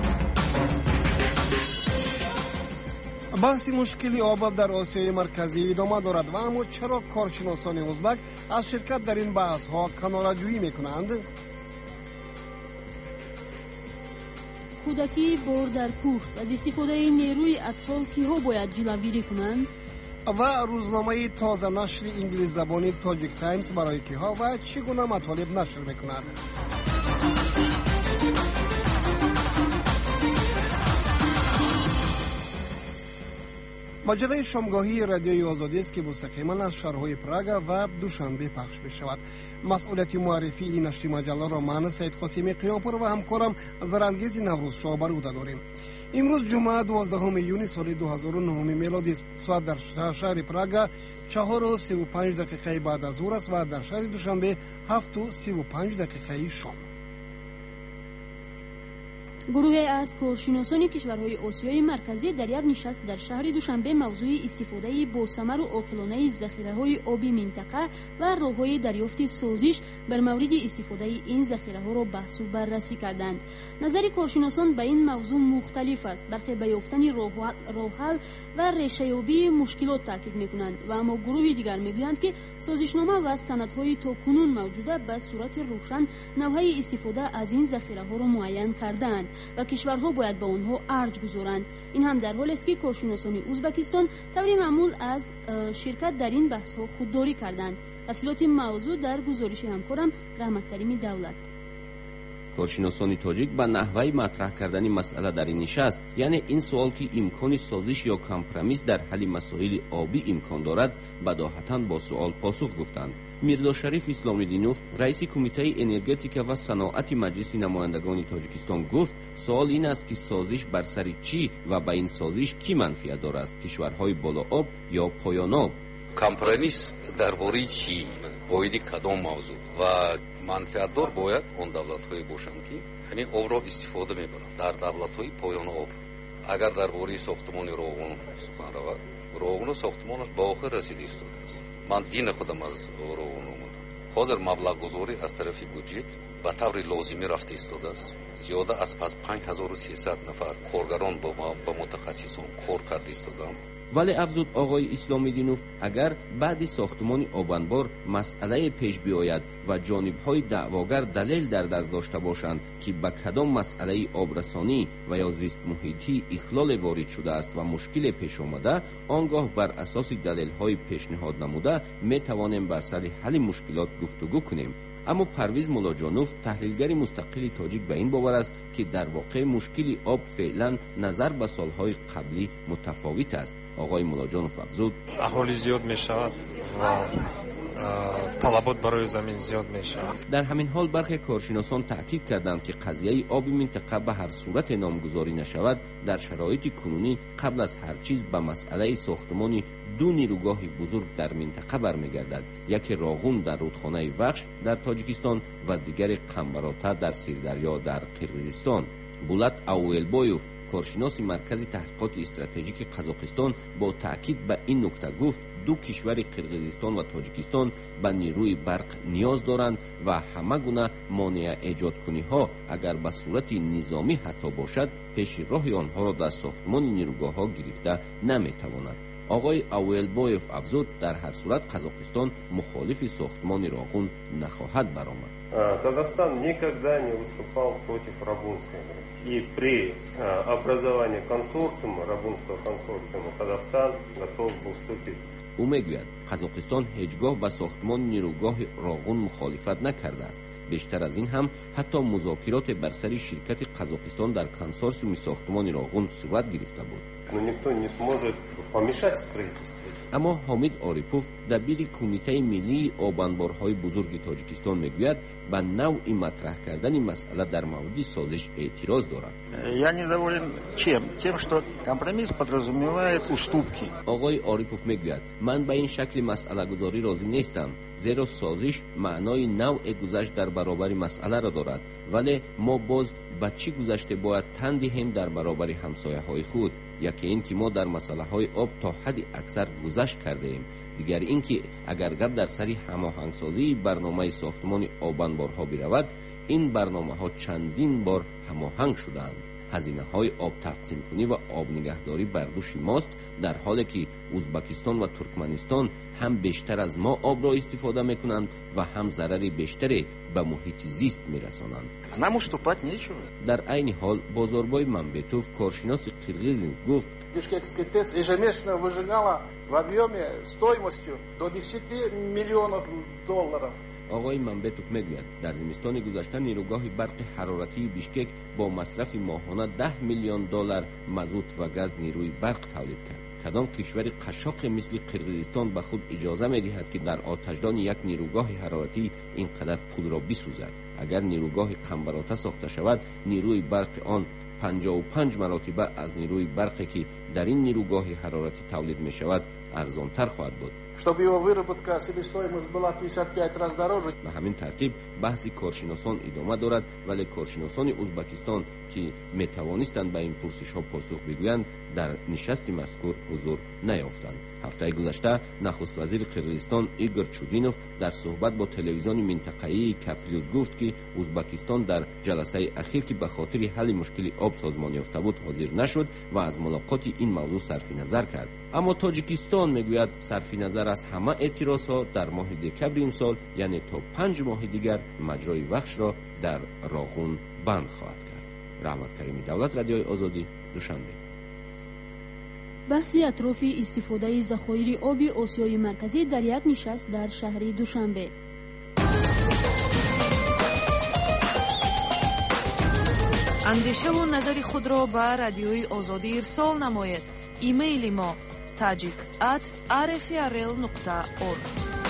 S3: بحث مشکلی آب در آسیای مرکزی ادامه دارد و اما چرا کارشناسان ازبک از شرکت در این بحث ها کناره‌جویی میکنند؟
S2: کودکی بار در کوه از استفاده نیروی اطفال کیها باید جلوگیری کنند؟
S3: و روزنامه تازه نشر انگلیس زبانی تاجیک تایمز برای کیها و چگونه مطالب نشر میکند؟ مجله شامگاهی رادیوی آزادی است که مستقیما از شهرهای پراگ و دوشنبه پخش می شود. مسئولیت معرفی این نشر مجله را من سید قاسمی قیامپور و همکارم زرانگیز نوروز شاه بر عهده داریم. امروز جمعه 12 یونی سال 2009 میلادی است. ساعت در شهر پراگ 4:35 بعد از ظهر است و در شهر دوشنبه 7:35 شام.
S2: گروهی از کارشناسان کشورهای آسیای مرکزی در یک نشست در شهر دوشنبه موضوع استفاده باثمر و عاقلانه ذخیره‌های آبی منطقه و راه‌های دریافت سازش بر مورد استفاده این ذخیره‌ها را بحث و بررسی کردند. نظر کارشناسان به این موضوع مختلف است. برخی به یافتن راه حل و ریشه‌یابی مشکلات تاکید می‌کنند و اما گروه دیگر می‌گویند که سازشنامه و سندهای تاکنون موجوده به صورت روشن نوع‌های استفاده از این ذخیره‌ها را معین کردند و کشورها باید به آنها ارج گذارند. این هم در حالی است که کارشناسان ازبکستان طوری معمول از شرکت در این بحث ها خودداری کردند. تفصیلات موضوع در گزارش همکارم رحمت کریم دولت.
S21: کارشناسان تاجیک با نحوه مطرح کردن مسئله در این نشست، یعنی این سوال که امکان سازش یا کمپرمیس در حل مسائل آبی امکان دارد، بداهتاً با سوال پاسخ گفتند. میرزا شریف اسلامیدینوف رئیس کمیته انرژتیک و صنعت مجلس نمایندگان تاجیکستان گفت سوال این است که سازش بر سر چی و با این سازش کی منفعت دارد، کشورهای بالا آب یا پایان آب؟
S22: کمپرمیس درباره چی؟ باید کدام موضوع و منفعت دار باید اون دولت‌های باشند که همین آب را استفاده می‌برند. در دولت‌های پایان آب اگر درباره ساختمان راغون سخن رود، راغون ساختمانش به آخر رسیده ایستاده است. من دین خودم از راغون آمدم. حاضر مبلغ گذاری از طرف بودجت به طور لازمی رفته ایستاده است. زیاده از 5300 نفر کارگران با متخصصان کار کرده ایستادند.
S21: ولی افزود آقای اسلامیدینوف اگر بعد ساختمان آبانبار مسئله پیش بیاید و جانب‌های دعواگر دلیل در دست داشته باشند که به کدام مسئله آبرسانی و یا زیست محیطی اخلال وارد شده است و مشکل پیش آمده، آنگاه بر اساس دلیل‌های پیشنهاد نموده می توانیم بر سر حل مشکلات گفتگو کنیم. اما پرویز مولاجانوف تحلیلگر مستقل تاجیک به این باور است که در واقع مشکل آب فعلا نظر به سالهای قبلی متفاوت است. آقای مولاجانوف افزود
S23: اهالی زیاد می شود و طلبات برای زمین زیاد می شود.
S21: در همین حال برخی کارشناسان تاکید کردند که قضیه آب منطقه به هر صورت نامگذاری نشود در شرایط کنونی قبل از هر چیز به مسئله ساختمان دو نیروگاه بزرگ در منطقه برمیگردد، یکی راغون در رودخانه وخش در تاجیکستان و دیگر قمبراتا در سیردریا در قرقیزستان. بولات اویلبویوف کارشناس مرکز تحقیقات استراتژیک قزاقستان با تاکید به این نکته گفت دو کشور قرقیزستان و تاجیکستان به نیروی برق نیاز دارند و همه گونه مانع ایجاد کنی ها اگر به صورت نظامی حتی باشد پیش راه آنها را در ساختمان نیروگاه ها گرفته نمی تواند. آقای اویلبویف افزود در هر صورت قزاقستان مخالف ساختمان راغون نخواهد برآمد.
S24: Казахстан никогда не выступал против Рабунской. И при образовании консорциума, Рабунского консорциума, Казахстан готов был вступить.
S21: او میگوید قزاقستان هیچگاه به ساختمان نیروگاه راغون مخالفت نکرده است. بیشتر از این هم حتی مذاکرات بر سر شرکت قزاقستان در کنسورسیوم ساختمان راغون صورت گرفته بود.
S24: Но никто не сможет помешать строительству.
S21: اما حامد آریپوف دبیر کمیته ملی آبانبارهای بزرگ تاجیکستان میگوید به نوع مطرح کردن مسئله در مورد سازش اعتراض دارد.
S25: Я недоволен чем? Тем, что компромисс подразумевает уступки.
S21: آقای آریپوف میگوید من به این شکل مسئله گذاری راضی نیستم، زیرا سازش معنای نوع گذشت در برابر مسئله را دارد، ولی ما باز به چی گذشته باید تن دهیم در برابر همسایه های خود؟ یکی این که ما در مسئله های آب تا حد اکثر گذشت کرده ایم، دیگر این که اگر گپ در سری هماهنگسازی برنامه ساختمان آبانبارها برود، این برنامه ها چندین بار هماهنگ شدند. هزینه‌های آب تقسیم کنی و آب نگهداری بر دوش ماست، در حالی که ازبکستان و ترکمنستان هم بیشتر از ما آب را استفاده میکنند و هم ضرر بیشتری به محیط زیست میرسانند. در عین حال بازاربای منبتوف کارشناس قرغیز گفت
S5: Бишкекский ТЭЦ ежемесячно выжигала в объеме стоимостью до 10 миллионов долларов.
S21: آقای منبتوف میگوید در زمستان گذشته نیروگاه برق حرارتی بیشکک با مصرف ماهانه 10 میلیون دلار مازوت و گاز نیروی برق تولید کرد. کدام کشور قشاق مثل قرغیزستان به خود اجازه می‌دهد که در آتشدان یک نیروگاه حرارتی اینقدر پول را بسوزد؟ اگر نیروگاه قنبراته ساخته شود، نیروی برق آن 55 مراتبه از نیروی برقی که در این نیروگاه حرارتی تولید می شود ارزانتر خواهد بود.
S5: Чтобы его выработка, себестоимость была 55 раз дороже.
S21: به همین ترتیب بحث کارشناسان ادامه دارد، ولی کارشناسان ازبکستان که می توانستند به این پرسش ها پاسخ بگویند در نشست مذکور حضور نیافتند. هفته گذشته نخست وزیر قرغیزستان ایگور چودینوف در صحبت با تلویزیون منطقه‌ای کپلیوس گفت که ازبکستان در جلسه اخیر که به خاطر حل مشکل آب سازمان یافته بود حاضر نشد و از ملاقات این موضوع صرف نظر کرد. اما تاجیکستان میگوید صرف نظر از همه اعتراضها در ماه دکبر امسال، یعنی تا 5 ماه دیگر، مجرای وخش را در راغون بند خواهد کرد. رحمت کریمی، دولت رادیوی آزادی، دوشنبه.
S2: بحثی اطراف استفاده ذخایر آب آسیای مرکزی در یک نشست در شهر دوشنبه.
S12: اندیشه و نظر خود را به رادیوی آزادی ارسال نماید. ایمیل ما tajik@rfrl.org.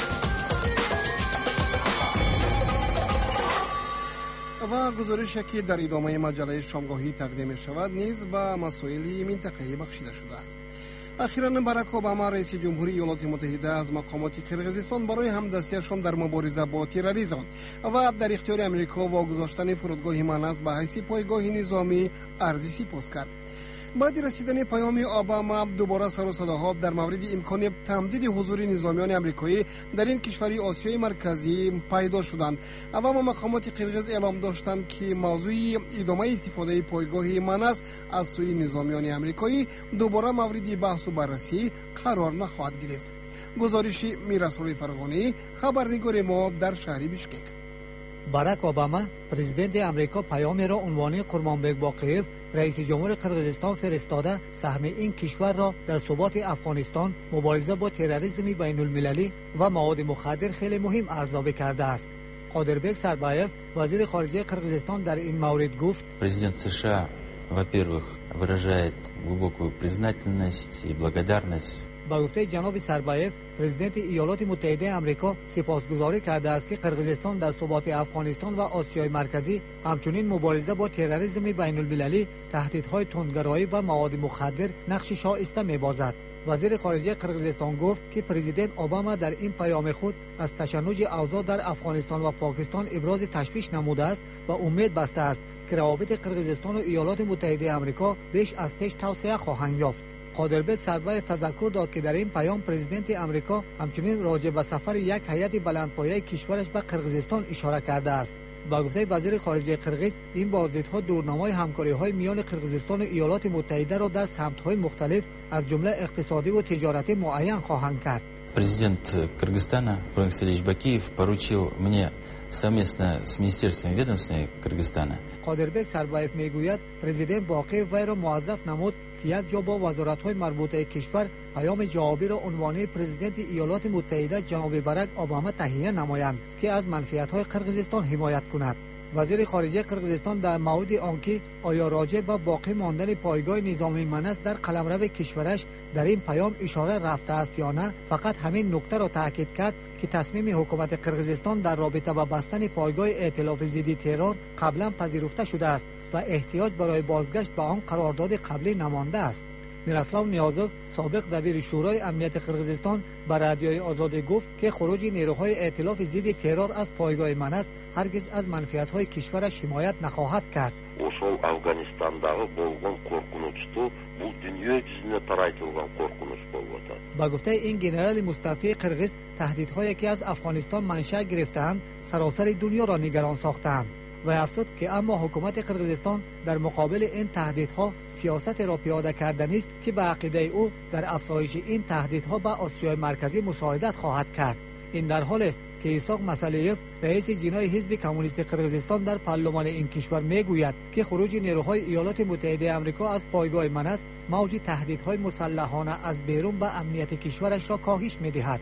S3: و گزارشی که در ادامه مجله شامگاهی تقدیم شود نیز به مسائل منطقه‌ای بخشیده شده است. اخیراً باراک اوباما رئیس جمهوری ایالات متحده از مقامات قرغیزستان برای همدستیشان در مبارزه با تروریسم و در اختیار امریکا واگذاشتن فرودگاه مناس به حیث پایگاه نظامی ارزی سپاس کرد. بعد رسیدن پیام اوباما دوباره سر و صداها در مورد امکان تمدید حضور نظامیان آمریکایی در این کشور آسیای مرکزی پیدا شدند. اما مقامات قرغیز اعلام داشتند که موضوع ادامه استفاده پایگاه مناس از سوی نظامیان آمریکایی دوباره مورد بحث و بررسی قرار نخواهد گرفت. گزارش میرسول فرغانی، خبرنگار ما در شهر بیشکک.
S6: باراک اوباما پرزیدنت امریکا پیامی را عنوان قرمانبک باقیف رئیس جمهور قرغیزستان فرستاده سهم این کشور را در ثبات افغانستان، مبارزه با تروریسم بین المللی و مواد مخدر خیلی مهم ارزیابی کرده است. قادربек سارباев وزیر خارجه قرغیزستان در این مورد گفت:
S7: Президент США, во-первых, выражает глубокую признательность и благодарность.
S6: با گفته جناب سارباев، پرزیدنت ایالات متحده آمریکا سپاسگزاری کرده است که قرغیزستان در ثبات افغانستان و آسیای مرکزی، همچنین مبارزه با تروریسم بین المللی، تهدیدهای تندگرایی و مواد مخدر نقش شایسته می‌بازد. وزیر خارجه قرغیزستان گفت که پرزیدنت اوباما در این پیام خود از تشنج اوضاع در افغانستان و پاکستان ابراز تشویش نموده است و امید بسته است که روابط قرغیزستان و ایالات متحده آمریکا بیش از پیش توسعه خواهند یافت. قادربek سارباев تذکر داد که در این پیام پرزیدنت امریکا همچنین راجع به سفر یک هیئت بلندپایه کشورش به قرغیزستان اشاره کرده است. با گفته وزیر خارجه قرغیز، این بازدیدها دورنمای همکاری‌های میان قرغیزستان و ایالات متحده را در سمت‌های مختلف از جمله اقتصادی و تجارتی معین خواهند کرد.
S7: Президент Кыргызстана Бурак Сергеевич Бакиев поручил мне совместно с министерством ведомствами Кыргызстана.
S6: قادربek سارباев میگوید پرزیدنت باقیف وی را موظف نمود که یک جا با وزارت‌های مربوطه کشور پیام جوابی را عنوان پرزیدنت ایالات متحده جناب باراک اوباما تهیه نمایند که از منفعت‌های قرغیزستان حمایت کند. وزیر خارجه قرغیزستان در مورد آنکه آیا راجع به باقی ماندن پایگاه نظامی مناس در قلمرو کشورش در این پیام اشاره رفته است یا نه، فقط همین نکته را تاکید کرد که تصمیم حکومت قرغیزستان در رابطه با بستن پایگاه ائتلاف ضد ترور قبلا پذیرفته شده است و احتیاج برای بازگشت به آن قرارداد قبلی نمانده است. میراسلاو نیازوف، سابق دبیر شورای امنیت قرغیزستان، به رادیوی آزادی گفت که خروج نیروهای ائتلاف ضد ترور از پایگاه مناس هرگز از منفعت‌های کشورش حمایت نخواهد کرد.
S8: Ошол Афганистандагы болгон коркунучту бул дүйнө жүзүнө тарайтылган коркунуч болуп атат.
S6: با گفته این گنرال مستعفی قرغیز، تهدیدهایی که از افغانستان منشأ گرفته‌اند سراسر دنیا را نگران ساخته‌اند. و افزود که اما حکومت قرقیزستان در مقابل این تهدیدها سیاست را پیاده کردنی است که به عقیده او در افزایش این تهدیدها به آسیای مرکزی مساعدت خواهد کرد. این در حالی است که ایساق مسالیف رئیس جنای حزب کمونیست قرقیزستان در پارلمان این کشور میگوید که خروج نیروهای ایالات متحده آمریکا از پایگاه مناس موج تهدیدهای مسلحانه از بیرون به امنیت کشورش را کاهش می‌دهد.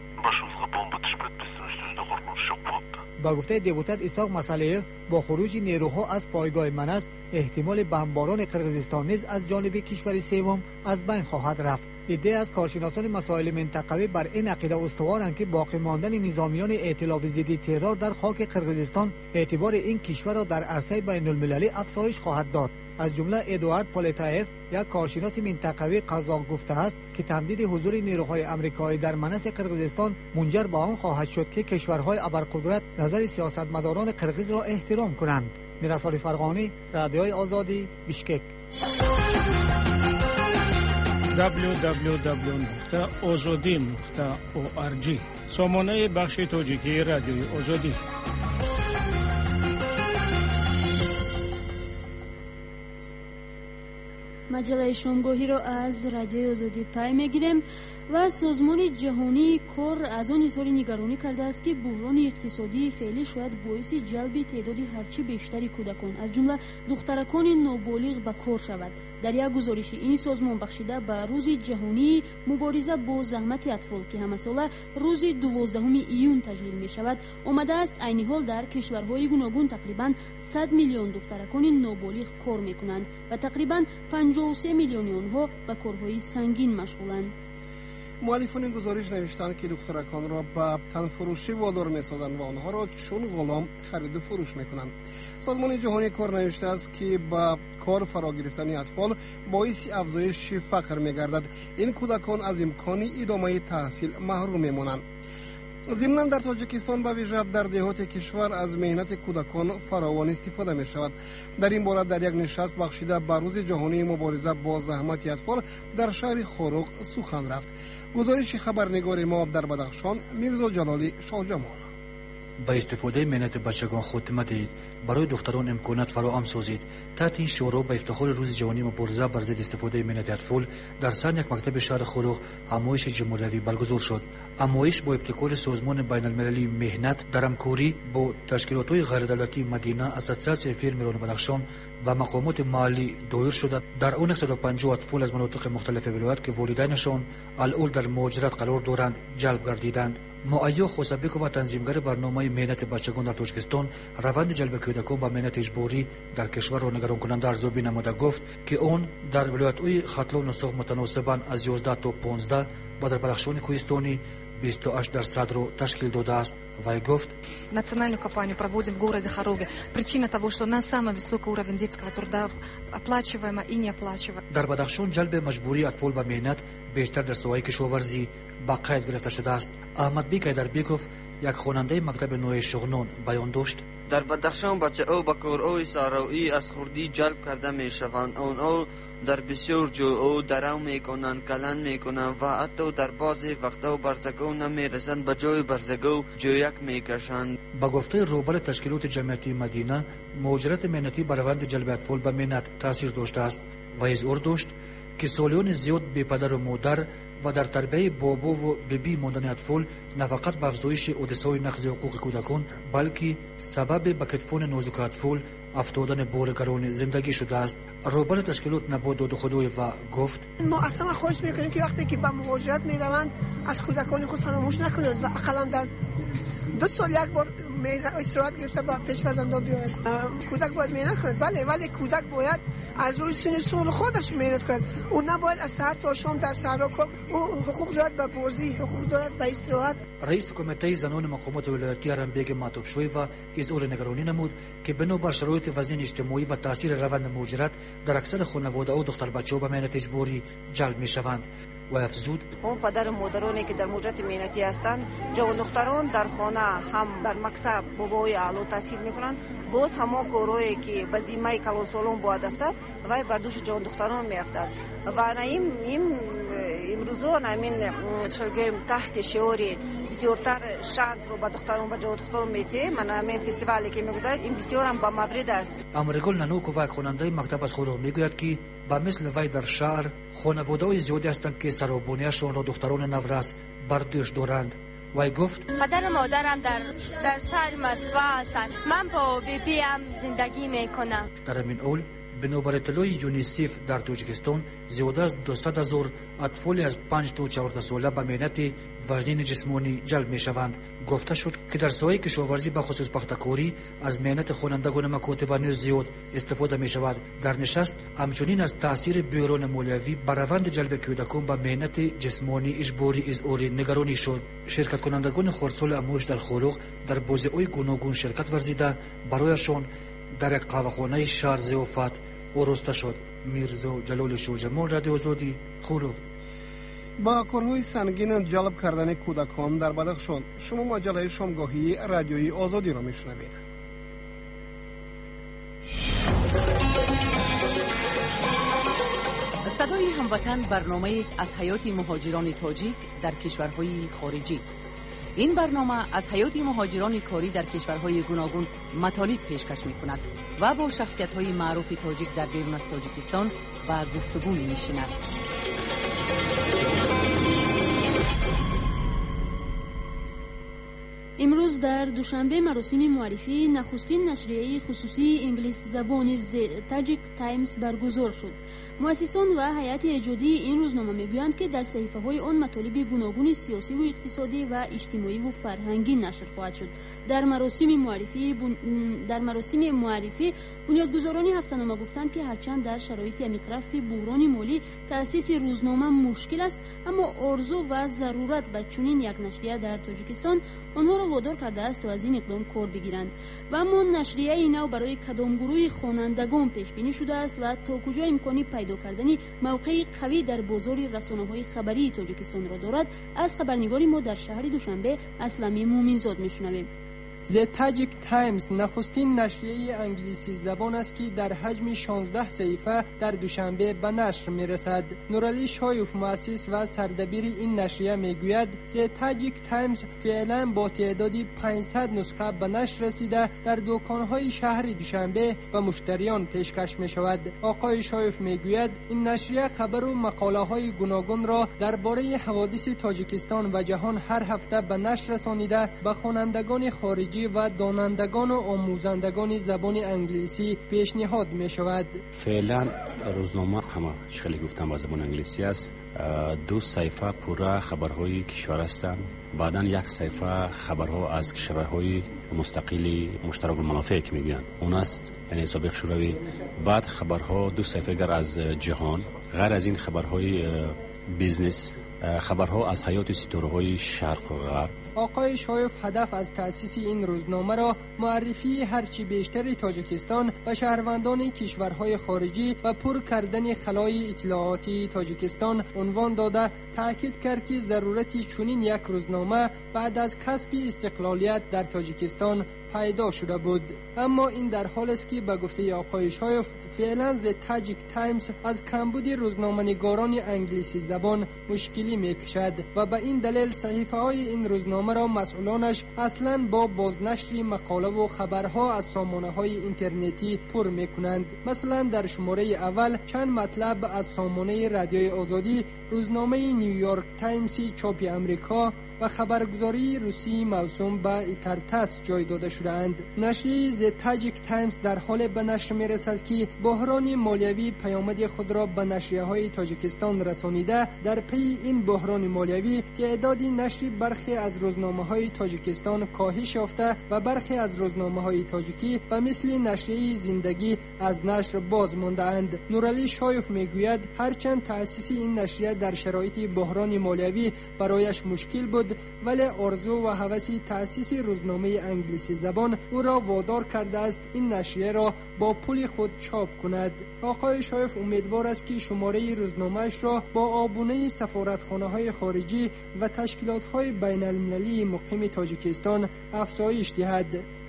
S6: با گفته دیپوتات ایساق مسالیف با خروج نیروها از پایگاه مناس احتمال بمباران قرقیزستان نیز از جانب کشور سوم از بین خواهد رفت. ایده از کارشناسان مسائل منطقوی بر این عقیده استوارند که باقی ماندن نظامیان ائتلاف ضد ترور در خاک قرقیزستان اعتبار این کشور را در عرصه بین المللی افزایش خواهد داد. از جمله ادوارد پولتایف یک کارشناس منطقوی قزاق گفته است که تمدید حضور نیروهای آمریکایی در مناس قرقیزستان منجر به آن خواهد شد که کشورهای ابرقدرت نظر سیاستمداران قرقیز را احترام کنند. میرسال فرغانی، رادیوی آزادی، بیشکک.
S18: www.ozodi.org سامانه بخش تاجیکی رادیوی آزادی.
S2: مجله شامگاهی را از رادیوی آزادی پی میگیریم و سازمان جهانی کار از آن اظهار نگرانی کرده است که بحران اقتصادی فعلی شاید باعث جلب تعداد هرچی بیشتری کودکان از جمله دخترکان نابالغ به کار شود. در یک گزارش این سازمان بخشیده به روز جهانی مبارزه با زحمت اطفال که همه ساله روز 12 ایون تجلیل می شود آمده است عین حال در کشورهای گوناگون تقریبا 100 میلیون دخترکان نابالغ کار می کنند و تقریبا 53 میلیون آنها به کارهای سنگین مشغولند.
S3: مؤلفان این گزارش نوشتند که دخترکان را به تنفروشی وادار می‌سازند و آنها را چون غلام خرید و فروش می‌کنند. سازمان جهانی کار نوشته است که با کار فرا گرفتن اطفال باعث افزایش فقر می‌گردد. این کودکان از امکان ادامه تحصیل محروم می‌مانند. ضمناً در تاجیکستان به ویژه در دهات کشور از مهنت کودکان فراوان استفاده می شود. در این باره در یک نشست بخشیده به روز جهانی مبارزه با زحمت اطفال در شهر خوروغ سخن رفت. گزارش خبرنگار ما در بدخشان میرزا جلالی شاه جمال.
S1: با استفاده مهنت بچگان خاتمه دهید، برای دختران امکانات فراهم سازید. تحت این شورا به افتخار روز جهانی مبارزه بر ضد استفاده مهنت اطفال در سر یک مکتب شهر خوروغ همایش جمهوری برگزار شد. همایش با ابتکار سازمان بین المللی مهنت در همکاری با تشکیلات‌های غیر دولتی مدینه، اساسیاسیون فرمران بدخشان و مقامات محلی دایر شده. در آن 150 اطفال از مناطق مختلف ولایت که والدینشان الان در مهاجرت قرار دارند جلب گردیدند. معیا خوسبیک و تنظیمگر برنامه مهنت بچگان در تاجیکستان روند جلب کودکان به مهنت اجباری در کشور را نگران کننده ارزیابی نموده گفت که اون در ولایت‌های ختلان و سوق متناسباً از 11 تا 15 و در بدخشان کوهستانی 28% رو تشکیل داده است. Вай гуфт.
S9: Национальную кампанию проводим в городе Хароге. Причина того, что у нас самый высокий уровень детского труда, оплачиваемо и неоплачиваемо.
S1: در بدخشان جلب مجبوری اطفال به مهنت بیشتر در ساحه کشاورزی با قید گرفته شده است. احمد بیک ایدربیکوف یک خواننده مکتب نوع شغنان بیان داشت.
S10: در بدخشان بچه‌ها با کارهای صحرایی از خردی جلب کرده میشوند. آنها در بسیار جاها درو میکنند، کلن میکنند و حتی در بعضی وقتا برزگو نمیرسند، به جای برزگو جویک میکشند.
S1: با گفته روبر تشکیلات جمعیتی مدینه، مهاجرت مهنتی بر روند جلب اطفال به مهنت تاثیر داشته است و اظهار داشت که سالیان زیاد بی پدر و مادر و در تربیت بابا و بیبی ماندن اطفال نه فقط به افزایش حادثه‌های نقض حقوق کودکان بلکه سبب به کتفان نازک اطفال افتادن بار گران زندگی شده است. روبر تشکیلات نبود داد خدای و گفت
S11: ما اصلا خواهش میکنیم که وقتی که به مهاجرت میروند از کودکان خود فراموش نکنند و اقلا در 2 سال یک بار استراحت گرفته با پیش‌فرزندان بیاید. کودک باید مهنت کند، بله، ولی کودک باید از روی سن سال خودش مهنت کند. او نباید از سحر تا شام در صحرا کار. او حقوق دارد به بازی، حقوق دارد به استراحت.
S1: رئیس کمیته زنان مقامات ولایتی ارنبیگ ماتوبشوی و اظهار نگرانی نمود که بنابر شرایط وضعیت اجتماعی و تاثیر روند مهاجرت در اکثر خانواده‌ها دختر بچه‌ها به مهنت اجباری جلب می‌شوند. و افزود
S14: اون پدر و مادرانی که در مهاجرت مهنتی هستند، جوان دختران در خانه هم در مکتب بابای اعلی تحصیل میکنند، باز همه کارهایی که به ذمه کلان سالان باید افتاد و بر دوش جوان دختران میافتد و این امروزا دختران همین چگیم تحت شعار بسیارتر شانس رو به دختران و دختران میده. من همین فستیوالی که میگوید این بسیار هم با مورد است.
S1: امرگل نانوکووا خواننده مکتب از خود میگوید که با مثل وی در شهر خانواده‌های زیادی هستند که سرابانیشان را دختران نورس بر دوش دارند. وی گفت
S4: پدر مادرم در شهر مسکو هستند. من با بیبیم زندگی میکنم.
S1: در این اول بنابر اطلاع یونیسف در تاجیکستان زیاده از 200,000 اطفال از 5 تا 14 ساله به مهنت وزنین جسمانی جلب می شوند. گفته شد که در ساحه کشاورزی به خصوص پختکاری از مهنت خوانندگان مکاتب نیز زیاد استفاده می شود. در نشست همچنین از تاثیر بحران مالیوی بر روند جلب کودکان به مهنت جسمانی اجباری اظهار نگرانی شد. شرکت کنندگان خردسال اموش در خلوق در بازی‌های گوناگون شرکت ورزیده برایشان در قهوه‌خانه شهر ضیافت آراسته شد. میرزا جلال شوجمال، رادیو آزادی، خلوق.
S3: با کارهای سنگین جلب کردن کودکان در بدخشان. شما مجله شامگاهی رادیویی آزادی را میشنوید.
S13: صدای هموطن برنامه است از حیات مهاجران تاجیک در کشورهای خارجی. این برنامه از حیات مهاجران کاری در کشورهای گوناگون مطالب پیشکش می‌کند و با شخصیت‌های معروف تاجیک در بیرون از تاجیکستان و گفتگو می‌نشیند.
S2: امروز در دوشنبه مراسم معرفی نخستین نشریه خصوصی انگلیسی زبان تاجیک تایمز برگزار شد. مؤسسان و هیئت ایجادی این روزنامه میگویند که در صحیفه‌های آن مطالب گوناگون سیاسی و اقتصادی و اجتماعی و فرهنگی نشر خواهد شد. در مراسم معرفی بنیادگذاران هفته‌نامه گفتند که هرچند در شرایط عمیق‌رفت بحران مالی تأسیس روزنامه مشکل است، اما آرزو و ضرورت به چنین یک نشریه در تاجیکستان آنها را وادار کرده است تا از این اقدام کار بگیرند. و اما نشریه نو برای کدام گروه خوانندگان پیش بینی شده است و تا کجا امکانی پیدا کردن موقع قوی در بازار رسانه‌های خبری تاجیکستان را دارد، از خبرنگار ما در شهر دوشنبه اسلمی مومنزاد میشنویم.
S15: The Tajik Times نخستین نشریه انگلیسی زبان است که در حجم 16 صحیفه در دوشنبه به نشر می‌رسد. نورعلی شایوف مؤسس و سردبیر این نشریه میگوید The Tajik Times فعلا با تعدادی 500 نسخه به نشر رسیده در دکان‌های شهر دوشنبه و مشتریان پیشکش می‌شود. آقای شایوف میگوید این نشریه خبر و مقاله‌های گوناگون را درباره حوادث تاجیکستان و جهان هر هفته به نشر رسانیده به خوانندگان خارجی و دانندگان و آموزندگان زبان انگلیسی پیشنهاد می شود.
S16: فعلا روزنامه همه شکلی گفتم با زبان انگلیسی است. 2 صفحه پورا خبرهای کشور هستند. بعداً 1 صفحه خبرها از کشورهای مستقلی مشترک المنافع که میگن اون است، یعنی سابق شوروی. بعد خبرها 2 صفحه گر از جهان، غیر از این خبرهای بیزنس، خبرها از حیات ستاره‌های شرق و غرب.
S15: آقای شایوف هدف از تأسیس این روزنامه را معرفی هرچی بیشتر تاجیکستان و شهروندان کشورهای خارجی و پر کردن خلای اطلاعاتی تاجیکستان عنوان داده، تأکید کرد که ضرورتی چنین یک روزنامه بعد از کسب استقلالیت در تاجیکستان پیدا شده بود. اما این در حال است که به گفته آقای شایوف فعلا The Tajik Times از کمبود روزنامه‌نگاران انگلیسی زبان مشکلی میکشد و به این دلیل صحیفه‌های این روزنامه را مسئولانش اصلاً با بازنشر مقاله و خبرها از سامانه‌های اینترنتی پر میکنند. مثلا در شماره اول چند مطلب از سامانه رادیوی آزادی، روزنامه نیویورک تایمز چاپ امریکا و خبرگزاری روسی موسوم به ایترتاس جای داده شدند. نشریه The Tajik Times در حال به نشر میرسد که بحران مالیوی پیامد خود را به نشریه‌های تاجیکستان رسانیده. در پی این بحران مالیوی تعداد نشر برخی از روزنامه‌های تاجیکستان کاهش یافته و برخی از روزنامه‌های تاجیکی و مثل نشریه زندگی از نشر باز مانده‌اند. نورعلی شایوف میگوید هرچند تأسیس این نشریه در شرایط بحران مالیوی برایش مشکل بود، ولی آرزو و هوس تأسیس روزنامه انگلیسی زبان او را وادار کرده است این نشریه را با پول خود چاپ کند. آقای شایف امیدوار است که شماره روزنامه‌اش را با آبونه سفارتخانه‌های خارجی و تشکیلات‌های بین‌المللی مقیم تاجیکستان افزایش دهد.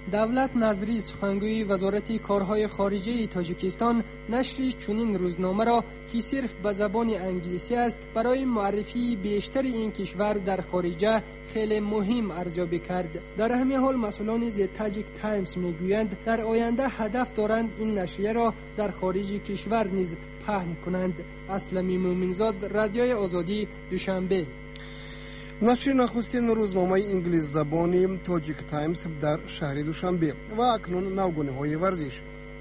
S15: دولت نظری سخنگوی وزارت کارهای خارجه تاجیکستان نشر چنین روزنامه را که صرف به زبان انگلیسی است برای معرفی بیشتر این کشور در خارجه خیلی مهم ارزیابی کرد. در همین حال مسئولان زی تاجیک تایمز میگویند در آینده هدف دارند این نشریه را در خارج کشور نیز پهن کنند. اسلمی مومنزاد، رادیوی آزادی، دوشنبه.
S3: نشر نخستین روزنامه انگلیس زبانی تاجیک تایمز در شهر دوشنبه. و اکنون نوگونه‌های ورزش.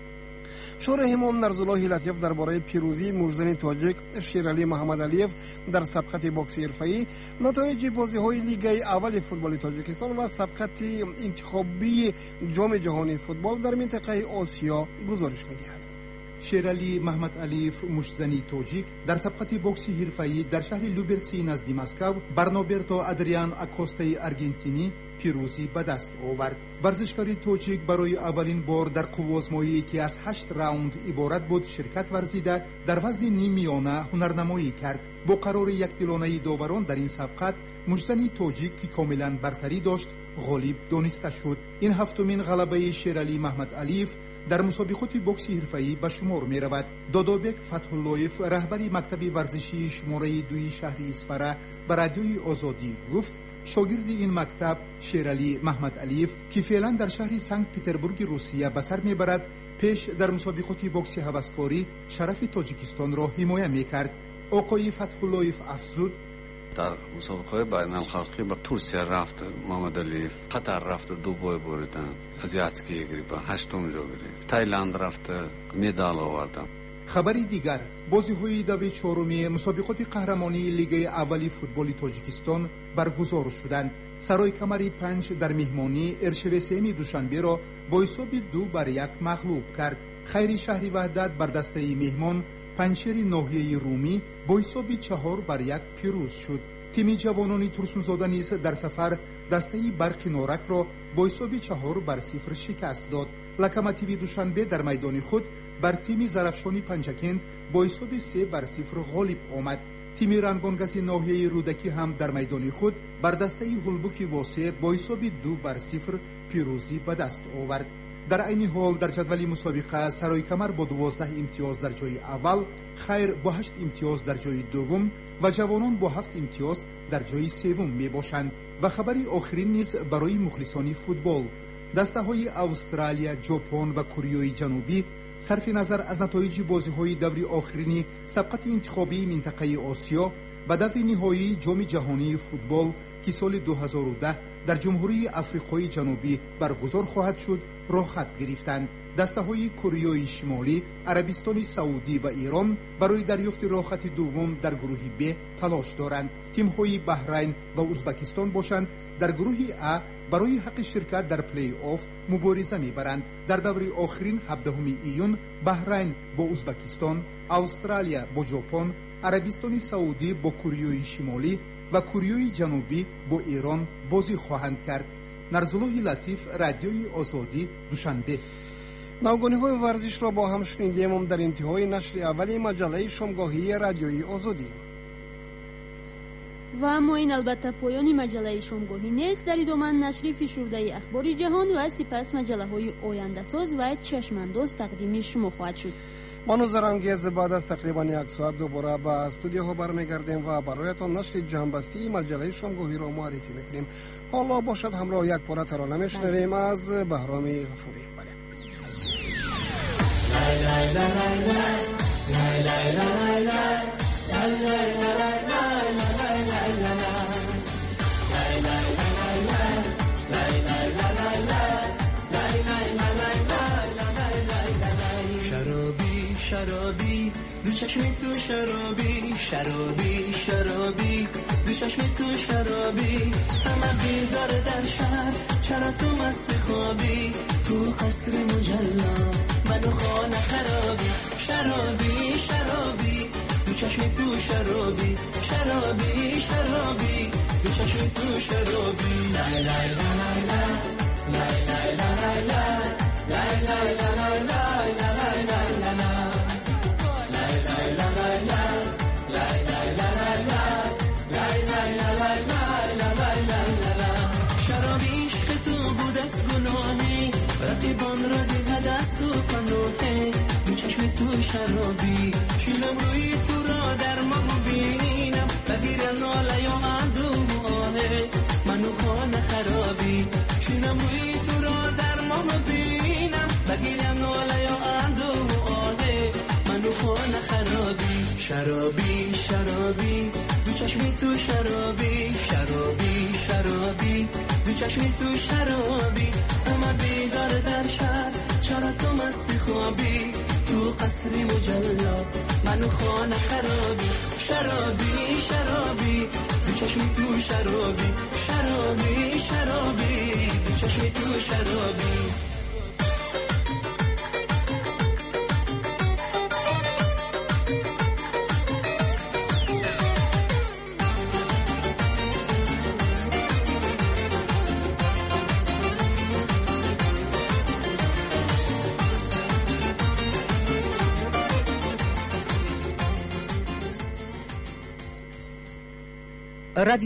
S3: شور همام نرزالله لطیف درباره پیروزی مجزن تاجیک شیرعلی محمد علیف در سبقت باکس حرفه‌ای، نتایج بازی‌های لیگ اول فوتبال تاجیکستان و سبقت انتخابی جام جهانی فوتبال در منطقه آسیا گزارش می‌دهد.
S17: شیرعلی محمد علیف مشتزنی تاجیک در سبقت بوکس حرفه‌ای در شهر لوبرتسی نزدیک مسکو بر نوبرتو ادریان اکوستای ارژنتینی پیروزی به دست آورد. ورزشکاری تاجیک برای اولین بار در قوازمایی که از 8 راوند عبارت بود شرکت ورزیده در وزن نیم میانه هنرنمایی کرد. با قرار یکدلانه داوران در این سبقت مشتزنی تاجیک که کاملا برتری داشت غالب دانسته شد. این هفتمین غلبه شیرعلی محمد علیف در مسابقات بوکس حرفه‌ای به شمار می رود. دادابک فتح‌اللهیف رهبری مکتب ورزشی شماره 2 شهر اصفهان به رادیوی آزادی گفت شاگرد این مکتب شیرعلی محمد علیف که فعلا در شهر سنت پترزبورگ روسیه به سر میبرد پیش در مسابقات بوکس هوسکاری شرف تاجیکستان را حمایت میکرد. آقای فتح‌اللهیف افزود
S19: در مسابقه بین الخلقی به ترکیه رفت محمد علیف، قطر رفت دوبای بریدن آزیاتسکی گرفت 8م جا گرفت، تایلند رفت مدال آوردن.
S17: خبری دیگر بازی‌های دوره چهارمی مسابقات قهرمانی لیگ اولی فوتبال تاجیکستان برگزار شدند. سرای کمری 5 در مهمانی ارشوسیمی دوشنبه را با حساب 2-1 مغلوب کرد. خیری شهری وحدت بر دسته مهمان پنجشیر ناحیه رومی با حساب 4-1 پیروز شد. تیم جوانان ترسونزاده نیز در سفر دسته برق نورک را با حساب 4-0 شکست داد. لکمتیوی دوشنبه در میدان خود بر تیم زرفشانی پنجکند با حساب 3-0 غالب آمد. تیم رنگانگز ناحیه رودکی هم در میدان خود بر دسته هلبوک واسع با حساب 2-0 پیروزی به دست آورد. در این حال در جدول مسابقه سرای کمر با 12 امتیاز در جای اول، خیر با 8 امتیاز در جای دوم و جوانان با 7 امتیاز در جای سوم می باشند. و خبری آخرین نیز برای مخلصان فوتبال، دسته های استرالیا، ژاپن و کره جنوبی صرف نظر از نتایج بازی‌های دوره آخرین سبقت انتخابی منطقه آسیا به دور نهایی جام جهانی فوتبال که سال 2010 در جمهوری آفریقای جنوبی برگزار خواهد شد راه خط گرفتند. دسته‌های کره شمالی، عربستان سعودی و ایران برای دریافت راه خط دوم در گروه B تلاش دارند. تیم‌های بحرین و ازبکستان باشند در گروه A برای حق شرکت در پلی آف مبارزه می‌برند. در دوره آخرین 17 ایون بحرین با ازبکستان، استرالیا با ژاپن، عربستان سعودی با کره شمالی و کره جنوبی با ایران بازی خواهند کرد. نرزالله لطیف، رادیوی آزادی، دوشنبه.
S3: نوگونی‌های ورزش را با هم شنیدیم در انتهای نشر اولی مجله شامگاهی رادیوی آزادی.
S2: و اما این البته پایانی مجله شامگاهی نیست. در ادامه نشر فشرده اخبار جهان و سپس مجله‌های آینده‌ساز و چشم‌انداز تقدیم شما خواهد شد.
S3: ما نظرانگیز بعد از تقریبا 1 ساعت دوباره به استودیوها برمیگردیم و برایتان نشر جنبستی مجله شامگاهی را معرفی میکنیم. حالا باشد همراه یک پاره ترانه میشنویم از بهرام غفوری.
S20: شرابی دو چشمی تو شرابی شرابی شرابی دو چشمی تو شرابی همه بیدار در شهر چرا تو مست خوابی تو قصر مجلا منو خانه خرابی شرابی شرابی دو چشمی تو شرابی شرابی شرابی دو چشمی تو شرابی لای لای لای لای لای لای لای لای لای لای لای شرابی عشق تو بود از گناهی شرابی چینم روی تو را در ماه بینم بگیر ناله یا اندوه آه منو خانه خرابی چینم روی تو را در ماه بینم بگیر ناله یا اندوه آه منو خانه خرابی شرابی شرابی دو چشمی تو شرابی شرابی شرابی دو چشمی تو شرابی اما بیدار در شهر چرا تو مستی خوابی تو قصری مجلا منو خانه خرابی شرابی شرابی دو چشمی تو شرابی شرابی شرابی دو چشمی تو شرابی
S13: رادیو